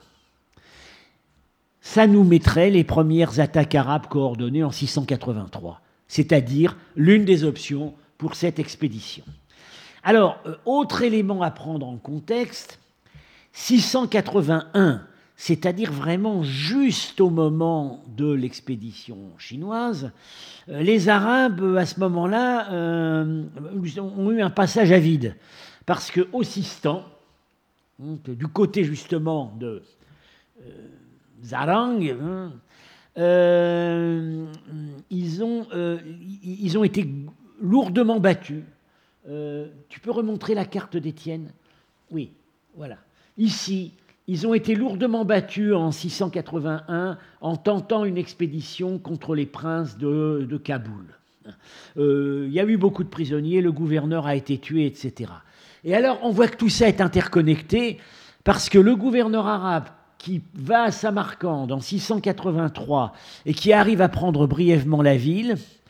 Ça nous mettrait les premières attaques arabes coordonnées en six cent quatre-vingt-trois, c'est-à-dire l'une des options pour cette expédition. Alors, euh, autre élément à prendre en contexte, six cent quatre-vingt-un, c'est-à-dire vraiment juste au moment de l'expédition chinoise, euh, les Arabes, à ce moment-là, euh, ont eu un passage à vide, parce qu'au Sistan, donc, du côté justement de euh, Zarang, hein, euh, ils, ont, euh, ils ont été lourdement battus. Euh, tu peux remontrer la carte d'Étienne ? Oui, voilà. Ici, ils ont été lourdement battus en six cent quatre-vingt-un en tentant une expédition contre les princes de, de Kaboul. Euh, il y a eu beaucoup de prisonniers, le gouverneur a été tué, et cetera. Et alors, on voit que tout ça est interconnecté parce que le gouverneur arabe qui va à Samarcande en six cent quatre-vingt-trois et qui arrive à prendre brièvement la ville,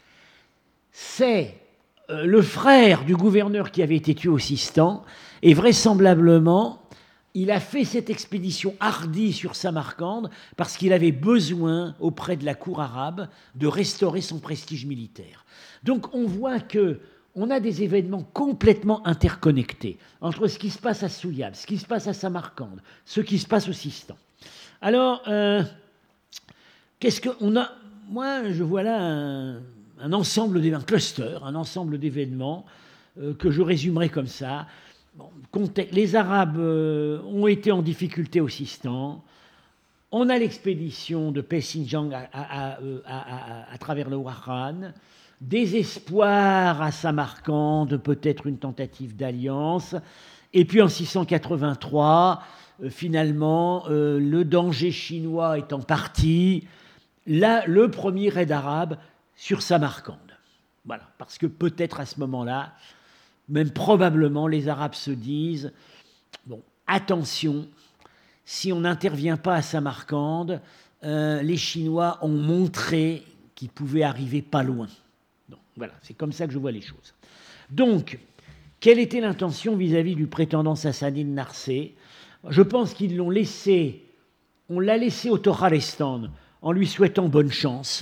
c'est euh, le frère du gouverneur qui avait été tué au Sistan, et vraisemblablement, il a fait cette expédition hardie sur Samarcande parce qu'il avait besoin, auprès de la cour arabe, de restaurer son prestige militaire. Donc on voit que on a des événements complètement interconnectés entre ce qui se passe à Souyab, ce qui se passe à Samarcande, ce qui se passe au Sistan. Alors, euh, qu'est-ce qu'on a ? Moi, je vois là un, un ensemble d'événements, un cluster, un ensemble d'événements euh, que je résumerai comme ça. Bon, les Arabes euh, ont été en difficulté au Sistan. On a l'expédition de Pei Xinjiang à, à, à, à, à travers le Wakhan. Des espoirs à Samarcande, peut-être une tentative d'alliance. Et puis en six cent quatre-vingt-trois, euh, finalement, euh, le danger chinois étant parti, là, le premier raid arabe sur Samarcande. Voilà, parce que peut-être à ce moment-là, même probablement, les Arabes se disent, bon, attention, si on n'intervient pas à Samarcande, euh, les Chinois ont montré qu'ils pouvaient arriver pas loin. Donc, voilà, c'est comme ça que je vois les choses. Donc, quelle était l'intention vis-à-vis du prétendant sassanide Narseh ? Je pense qu'ils l'ont laissé, on l'a laissé au Torarestan en lui souhaitant bonne chance.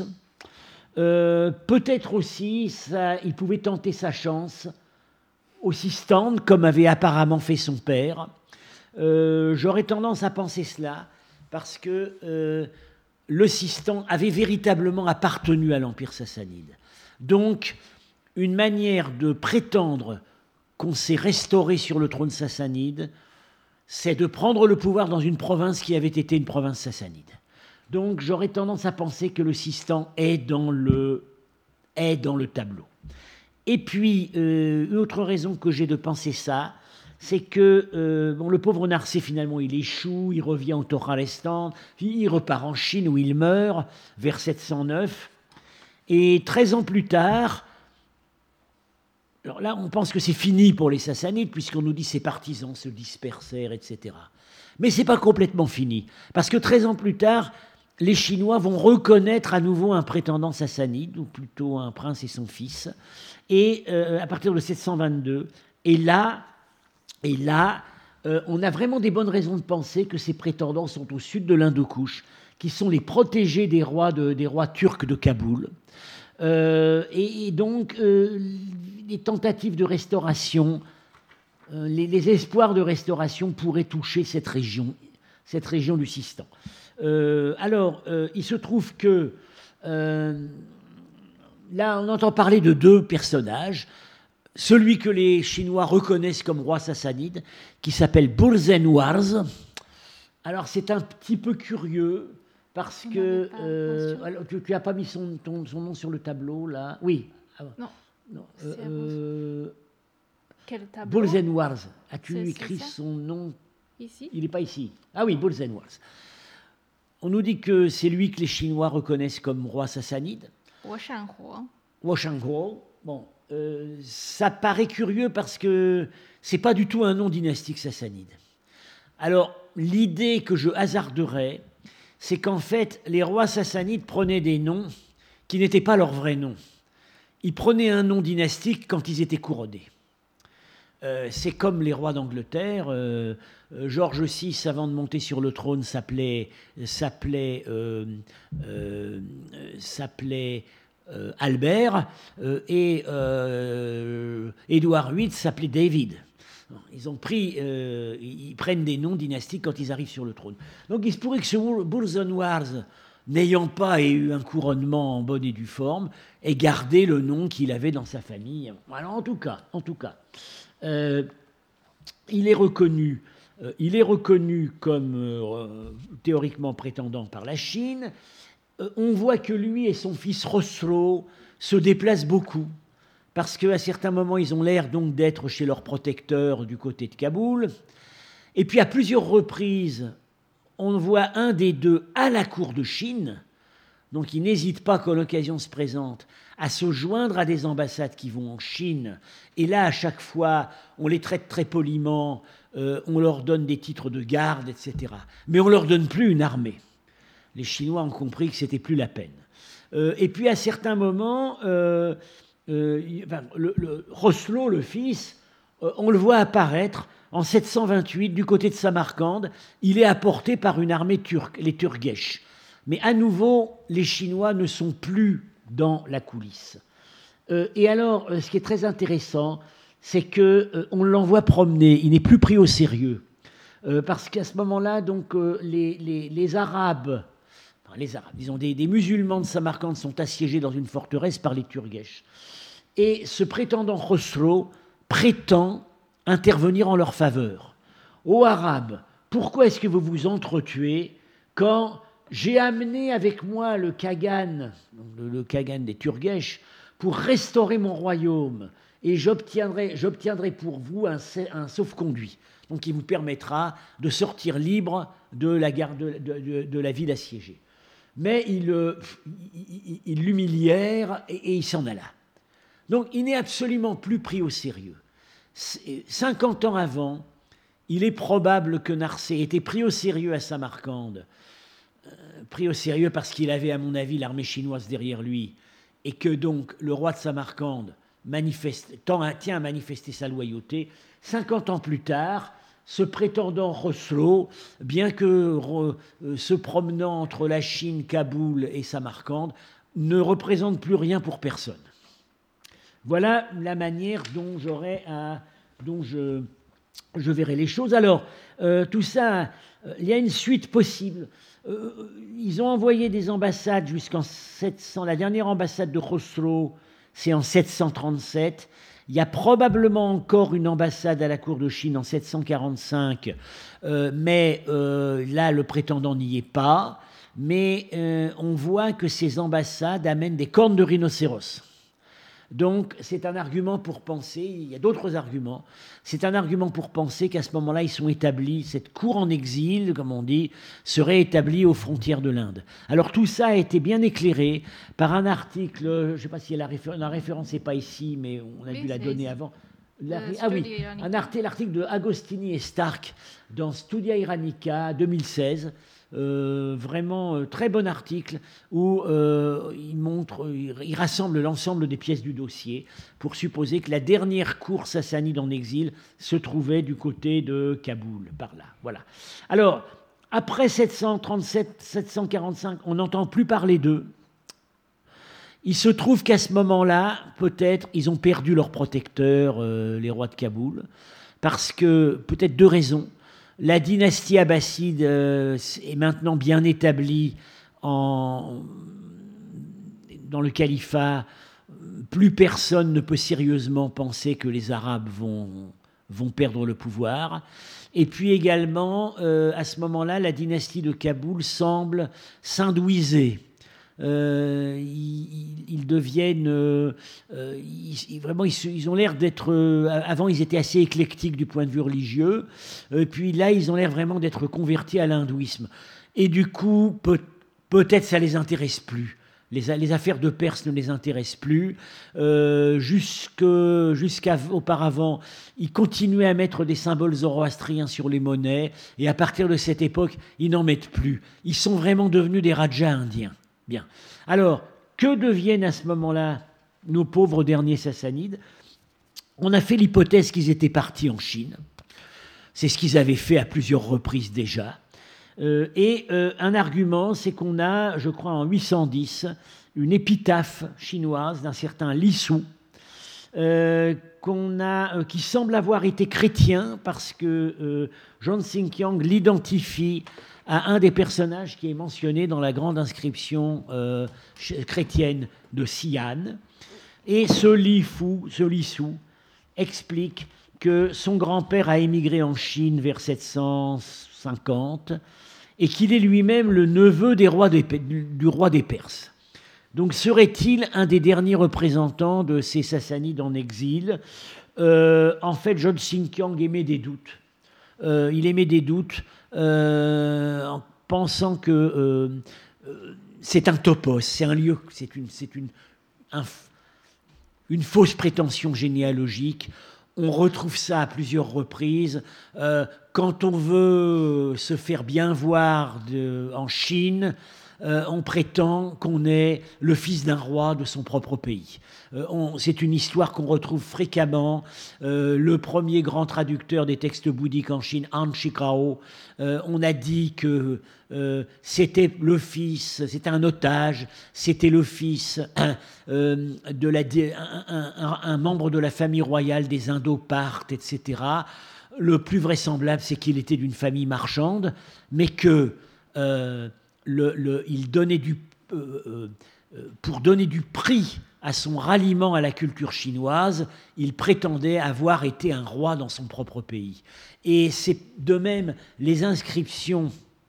Euh, peut-être aussi, ça, il pouvait tenter sa chance au Sistan, comme avait apparemment fait son père. Euh, j'aurais tendance à penser cela, parce que euh, le Sistan avait véritablement appartenu à l'Empire sassanide. Donc, une manière de prétendre qu'on s'est restauré sur le trône sassanide, c'est de prendre le pouvoir dans une province qui avait été une province sassanide. Donc, j'aurais tendance à penser que le Sistan est dans le, est dans le tableau. Et puis, euh, une autre raison que j'ai de penser ça, c'est que euh, bon, le pauvre Narseh, finalement, il échoue, il revient au Torarestan, puis il repart en Chine où il meurt, vers sept cent neuf. Et treize ans plus tard, alors là, on pense que c'est fini pour les Sassanides, puisqu'on nous dit que ses partisans se dispersèrent, et cetera. Mais ce n'est pas complètement fini, parce que treize ans plus tard, les Chinois vont reconnaître à nouveau un prétendant sassanide, ou plutôt un prince et son fils, et euh, à partir de sept cent vingt-deux, et là, et là euh, on a vraiment des bonnes raisons de penser que ces prétendants sont au sud de l'Hindoukouche, qui sont les protégés des rois, de, des rois turcs de Kaboul. Euh, et, et donc, euh, les tentatives de restauration, euh, les, les espoirs de restauration pourraient toucher cette région, cette région du Sistan. Euh, alors, euh, il se trouve que euh, là, on entend parler de deux personnages. Celui que les Chinois reconnaissent comme roi sassanide, qui s'appelle Burzenwars. Alors, c'est un petit peu curieux, parce que... Euh, alors, tu n'as pas mis son, ton, son nom sur le tableau, là ? Oui. Ah, non. non. Euh, euh, Quel tableau ? Burzenwars. As-tu c'est, écrit c'est son nom ? Ici ? Il n'est pas ici. Ah oui, Burzenwars. On nous dit que c'est lui que les Chinois reconnaissent comme roi sassanide. Woshanhuo. Woshanhuo. Bon, euh, ça paraît curieux parce que c'est pas du tout un nom dynastique sassanide. Alors, l'idée que je hasarderais, c'est qu'en fait, les rois sassanides prenaient des noms qui n'étaient pas leurs vrais noms. Ils prenaient un nom dynastique quand ils étaient couronnés. euh, c'est comme les rois d'Angleterre. Euh, euh, George six, avant de monter sur le trône, s'appelait, s'appelait, euh, euh, s'appelait euh, Albert, euh, et euh, Édouard huit s'appelait David. Ils ont pris, euh, ils prennent des noms dynastiques quand ils arrivent sur le trône. Donc il se pourrait que ce Burzon-Wars, n'ayant pas eu un couronnement en bonne et due forme, ait gardé le nom qu'il avait dans sa famille. Alors en tout cas, en tout cas, euh, il est reconnu, euh, il est reconnu comme euh, théoriquement prétendant par la Chine. Euh, on voit que lui et son fils Khosrow se déplacent beaucoup, parce qu'à certains moments, ils ont l'air donc d'être chez leur protecteur du côté de Kaboul. Et puis à plusieurs reprises, on voit un des deux à la cour de Chine, donc il n'hésite pas, quand l'occasion se présente, à se joindre à des ambassades qui vont en Chine. Et là, à chaque fois, on les traite très poliment, euh, on leur donne des titres de garde, et cetera. Mais on ne leur donne plus une armée. Les Chinois ont compris que ce n'était plus la peine. Euh, et puis à certains moments, euh, euh, enfin, le, le, Khosrow, le fils, euh, on le voit apparaître en sept cent vingt-huit, du côté de Samarcande. Il est apporté par une armée turque, les Turgesh. Mais à nouveau, les Chinois ne sont plus dans la coulisse. Euh, et alors, ce qui est très intéressant, c'est qu'on euh, l'envoie promener. Il n'est plus pris au sérieux. Euh, parce qu'à ce moment-là, donc, euh, les, les, les Arabes, enfin, les Arabes, disons, des, des musulmans de Samarcande sont assiégés dans une forteresse par les Turgesh. Et ce prétendant Khosrow prétend intervenir en leur faveur. Ô Arabes, pourquoi est-ce que vous vous entretuez quand j'ai amené avec moi le Kagan, le, le Kagan des Turgesh, pour restaurer mon royaume, et j'obtiendrai, j'obtiendrai pour vous un, un sauf-conduit, donc qui vous permettra de sortir libre de la, garde, de, de, de la ville assiégée. Mais ils il, il l'humilièrent et, et il s'en alla. Donc il n'est absolument plus pris au sérieux. cinquante ans avant, il est probable que Narsé était pris au sérieux à Samarcande, euh, pris au sérieux parce qu'il avait, à mon avis, l'armée chinoise derrière lui, et que donc le roi de Samarcande manifeste, tient à manifester sa loyauté. cinquante ans plus tard, ce prétendant Khosrow, bien que euh, se promenant entre la Chine, Kaboul et Samarcande, ne représente plus rien pour personne. Voilà la manière dont j'aurais à, dont je, je verrai les choses. Alors, euh, tout ça, euh, il y a une suite possible. Euh, ils ont envoyé des ambassades jusqu'en sept cents. La dernière ambassade de Khosrow, c'est en sept cent trente-sept. Il y a probablement encore une ambassade à la cour de Chine en sept cent quarante-cinq, euh, mais euh, là, le prétendant n'y est pas. Mais euh, on voit que ces ambassades amènent des cornes de rhinocéros. Donc, c'est un argument pour penser, il y a d'autres arguments, c'est un argument pour penser qu'à ce moment-là, ils sont établis, cette cour en exil, comme on dit, serait établie aux frontières de l'Inde. Alors, tout ça a été bien éclairé par un article, je ne sais pas si la, réfé- la référence n'est pas ici, mais on a oui, dû la donner avant. La, ah oui, un article, l'article de Agostini et Stark dans Studia Iranica deux mille seize, Euh, vraiment euh, très bon article où euh, il montre, il, il rassemble l'ensemble des pièces du dossier pour supposer que la dernière cour sassanide en exil se trouvait du côté de Kaboul, par là. Voilà. Alors, après sept cent trente-sept sept cent quarante-cinq, on n'entend plus parler d'eux. Il se trouve qu'à ce moment-là, peut-être, ils ont perdu leur protecteur, euh, les rois de Kaboul, parce que, peut-être deux raisons. La dynastie abbasside euh, est maintenant bien établie en, dans le califat. Plus personne ne peut sérieusement penser que les Arabes vont, vont perdre le pouvoir. Et puis également, euh, à ce moment-là, la dynastie de Kaboul semble s'hindouiser. Euh, ils, ils deviennent euh, euh, ils, vraiment ils, ils ont l'air d'être euh, avant ils étaient assez éclectiques du point de vue religieux, et euh, puis là ils ont l'air vraiment d'être convertis à l'hindouisme, et du coup peut, peut-être ça les intéresse plus, les, les affaires de Perse ne les intéressent plus, euh, jusque, jusqu'à auparavant ils continuaient à mettre des symboles zoroastriens sur les monnaies, et à partir de cette époque ils n'en mettent plus, ils sont vraiment devenus des rajas indiens. Bien. Alors, que deviennent à ce moment-là nos pauvres derniers sassanides ? On a fait l'hypothèse qu'ils étaient partis en Chine. C'est ce qu'ils avaient fait à plusieurs reprises déjà. Euh, et euh, un argument, c'est qu'on a, je crois, en huit cent dix, une épitaphe chinoise d'un certain Li Su, euh, qu'on a, euh, qui semble avoir été chrétien, parce que euh, Zhang Xinqiang l'identifie à un des personnages qui est mentionné dans la grande inscription euh, chrétienne de Xi'an. Et ce Li Fu, ce Li Su, explique que son grand-père a émigré en Chine vers sept cent cinquante et qu'il est lui-même le neveu des rois des, du roi des Perses. Donc serait-il un des derniers représentants de ces Sassanides en exil ? euh, En fait, Zhang Xinqiang émet des doutes. Euh, il émet des doutes euh, en pensant que euh, euh, c'est un topos, c'est un lieu, c'est une, c'est une, un, une fausse prétention généalogique. On retrouve ça à plusieurs reprises. Euh, quand on veut se faire bien voir de, en Chine, euh, on prétend qu'on est le fils d'un roi de son propre pays. Euh, on, c'est une histoire qu'on retrouve fréquemment. Euh, le premier grand traducteur des textes bouddhiques en Chine, Han Shikao, euh, on a dit que euh, c'était le fils, c'était un otage, c'était le fils euh, de la, un, un, un membre de la famille royale des Indo-Parthes, et cetera. Le plus vraisemblable, c'est qu'il était d'une famille marchande, mais que euh, le, le, il donnait du, euh, euh, pour donner du prix à son ralliement à la culture chinoise, il prétendait avoir été un roi dans son propre pays. Et c'est de même les inscriptions,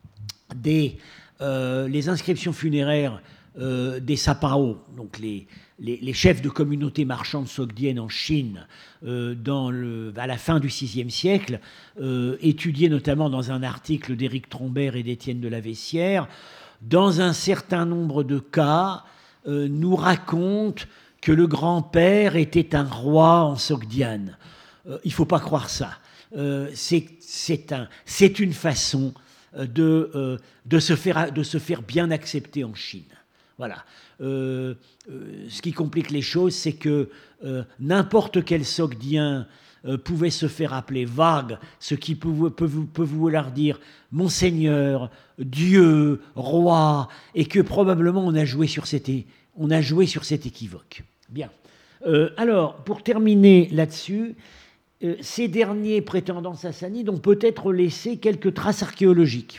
des, euh, les inscriptions funéraires euh, des Sapao, donc les, les, les chefs de communautés marchandes sogdiennes en Chine, euh, dans le, à la fin du sixième siècle, euh, étudiées notamment dans un article d'Éric Trombert et d'Étienne de la Vessière, dans un certain nombre de cas, euh, nous raconte que le grand-père était un roi en Sogdiane. Euh, il ne faut pas croire ça. Euh, c'est, c'est, un, c'est une façon de, euh, de, se faire, de se faire bien accepter en Chine. Voilà. Euh, euh, ce qui complique les choses, c'est que euh, n'importe quel Sogdien euh, pouvait se faire appeler Varg, ce qui peut, peut, peut vouloir dire Monseigneur, Dieu, Roi, et que probablement on a joué sur cet, on a joué sur cet équivoque. Bien. Euh, alors, pour terminer là-dessus, euh, ces derniers prétendants sassanides ont peut-être laissé quelques traces archéologiques.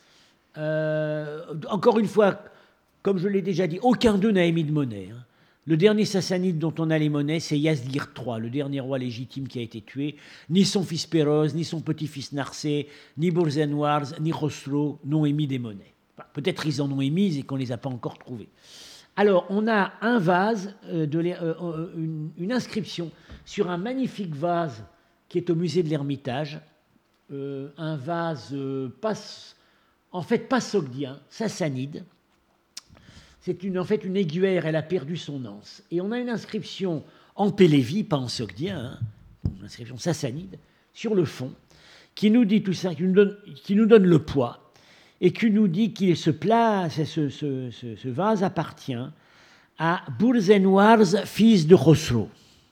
Euh, encore une fois, comme je l'ai déjà dit, aucun d'eux n'a émis de monnaie. Hein. Le dernier sassanide dont on a les monnaies, c'est Yazdgir trois, le dernier roi légitime qui a été tué. Ni son fils Péroz, ni son petit-fils Narsé, ni Burzenwars, ni Khosrow n'ont émis des monnaies. Enfin, peut-être ils en ont émises et qu'on ne les a pas encore trouvées. Alors, on a un vase, euh, de euh, une, une inscription sur un magnifique vase qui est au musée de l'Ermitage. Euh, un vase, euh, pas, en fait, pas sogdien, sassanide. C'est une, en fait une aiguère, elle a perdu son anse. Et on a une inscription en pélévi, pas en sogdien, hein, une inscription sassanide, sur le fond, qui nous dit tout ça, qui nous donne, qui nous donne le poids, et qui nous dit qu'il se place, ce, ce, ce, ce vase appartient à Burzenwars, fils de Khosrow.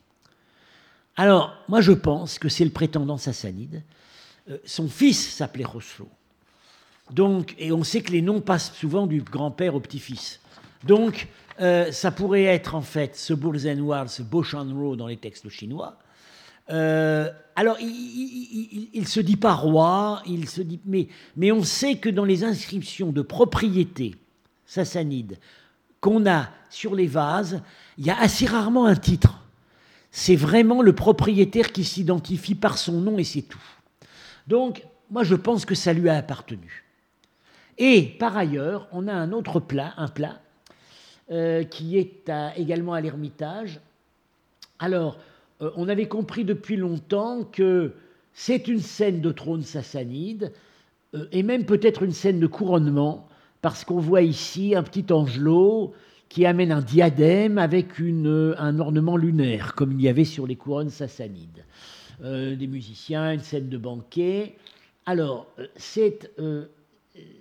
Alors, moi je pense que c'est le prétendant sassanide. Euh, son fils s'appelait Khosrow. Donc, et on sait que les noms passent souvent du grand-père au petit-fils. Donc, euh, ça pourrait être en fait ce Burzenwars, ce Boshanro dans les textes chinois. Euh, alors, il ne se dit pas roi, il se dit, mais, mais on sait que dans les inscriptions de propriété sassanides qu'on a sur les vases, il y a assez rarement un titre. C'est vraiment le propriétaire qui s'identifie par son nom et c'est tout. Donc, moi, je pense que ça lui a appartenu. Et par ailleurs, on a un autre plat, un plat euh, qui est à, également à l'Ermitage. Alors, euh, on avait compris depuis longtemps que c'est une scène de trône sassanide euh, et même peut-être une scène de couronnement, parce qu'on voit ici un petit angelot qui amène un diadème avec une, un ornement lunaire, comme il y avait sur les couronnes sassanides. Euh, des musiciens, une scène de banquet. Alors, c'est... Euh,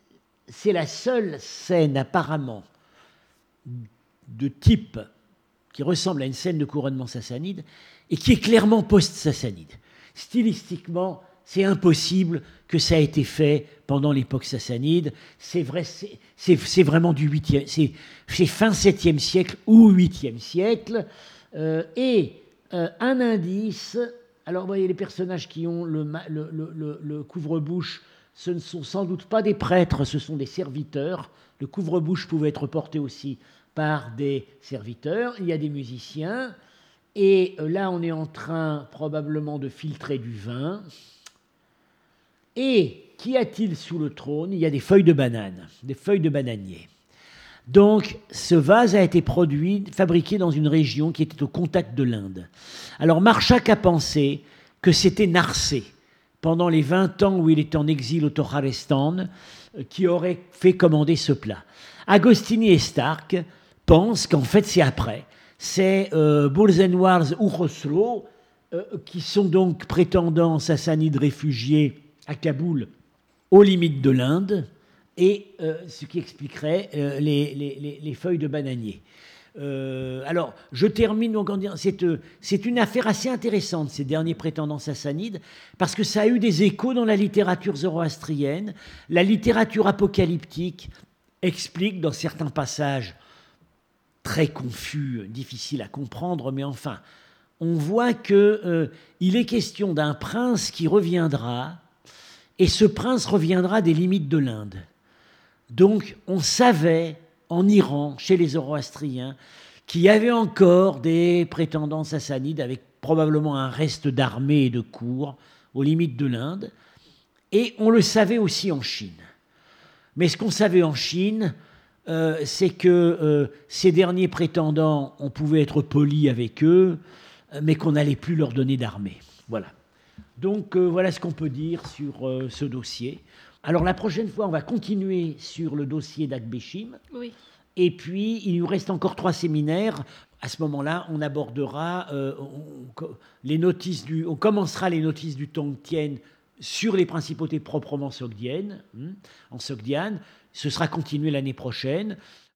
C'est la seule scène apparemment de type qui ressemble à une scène de couronnement sassanide et qui est clairement post-sassanide. Stylistiquement, c'est impossible que ça ait été fait pendant l'époque sassanide. C'est vrai, c'est, c'est, c'est vraiment du huitième, c'est, c'est fin septième siècle ou huitième siècle. Euh, et euh, un indice, alors vous voyez les personnages qui ont le, le, le, le, le couvre-bouche, ce ne sont sans doute pas des prêtres, ce sont des serviteurs. Le couvre-bouche pouvait être porté aussi par des serviteurs. Il y a des musiciens. Et là, on est en train probablement de filtrer du vin. Et qu'y a-t-il sous le trône? Il y a des feuilles de banane, des feuilles de bananier. Donc, ce vase a été produit, fabriqué dans une région qui était au contact de l'Inde. Alors, Marchak a pensé que c'était Narsé, pendant les vingt ans où il était en exil au Torharestan, qui aurait fait commander ce plat. Agostini et Stark pensent qu'en fait, c'est après. C'est euh, Bolzenwars ou Khosrow, euh, qui sont donc prétendants sassanides réfugiés à Kaboul, aux limites de l'Inde, et euh, ce qui expliquerait euh, les, les, les feuilles de bananier. Euh, alors, je termine donc en disant, c'est, euh, c'est une affaire assez intéressante, ces derniers prétendants sassanides, parce que ça a eu des échos dans la littérature zoroastrienne. La littérature apocalyptique explique dans certains passages très confus, difficiles à comprendre, mais enfin, on voit qu'il euh, est question d'un prince qui reviendra, et ce prince reviendra des limites de l'Inde. Donc, on savait, en Iran, chez les Zoroastriens, qu'il y avait encore des prétendants sassanides avec probablement un reste d'armée et de cour aux limites de l'Inde. Et on le savait aussi en Chine. Mais ce qu'on savait en Chine, euh, c'est que euh, ces derniers prétendants, on pouvait être poli avec eux, mais qu'on n'allait plus leur donner d'armée. Voilà. Donc, euh, voilà ce qu'on peut dire sur euh, ce dossier. Alors, la prochaine fois, on va continuer sur le dossier d'Akbeshim. Oui. Et puis, il nous reste encore trois séminaires. À ce moment-là, on abordera euh, on, les notices du... On commencera les notices du Tongtien sur les principautés proprement sogdiennes, hein, en Sogdiane. Ce sera continué l'année prochaine.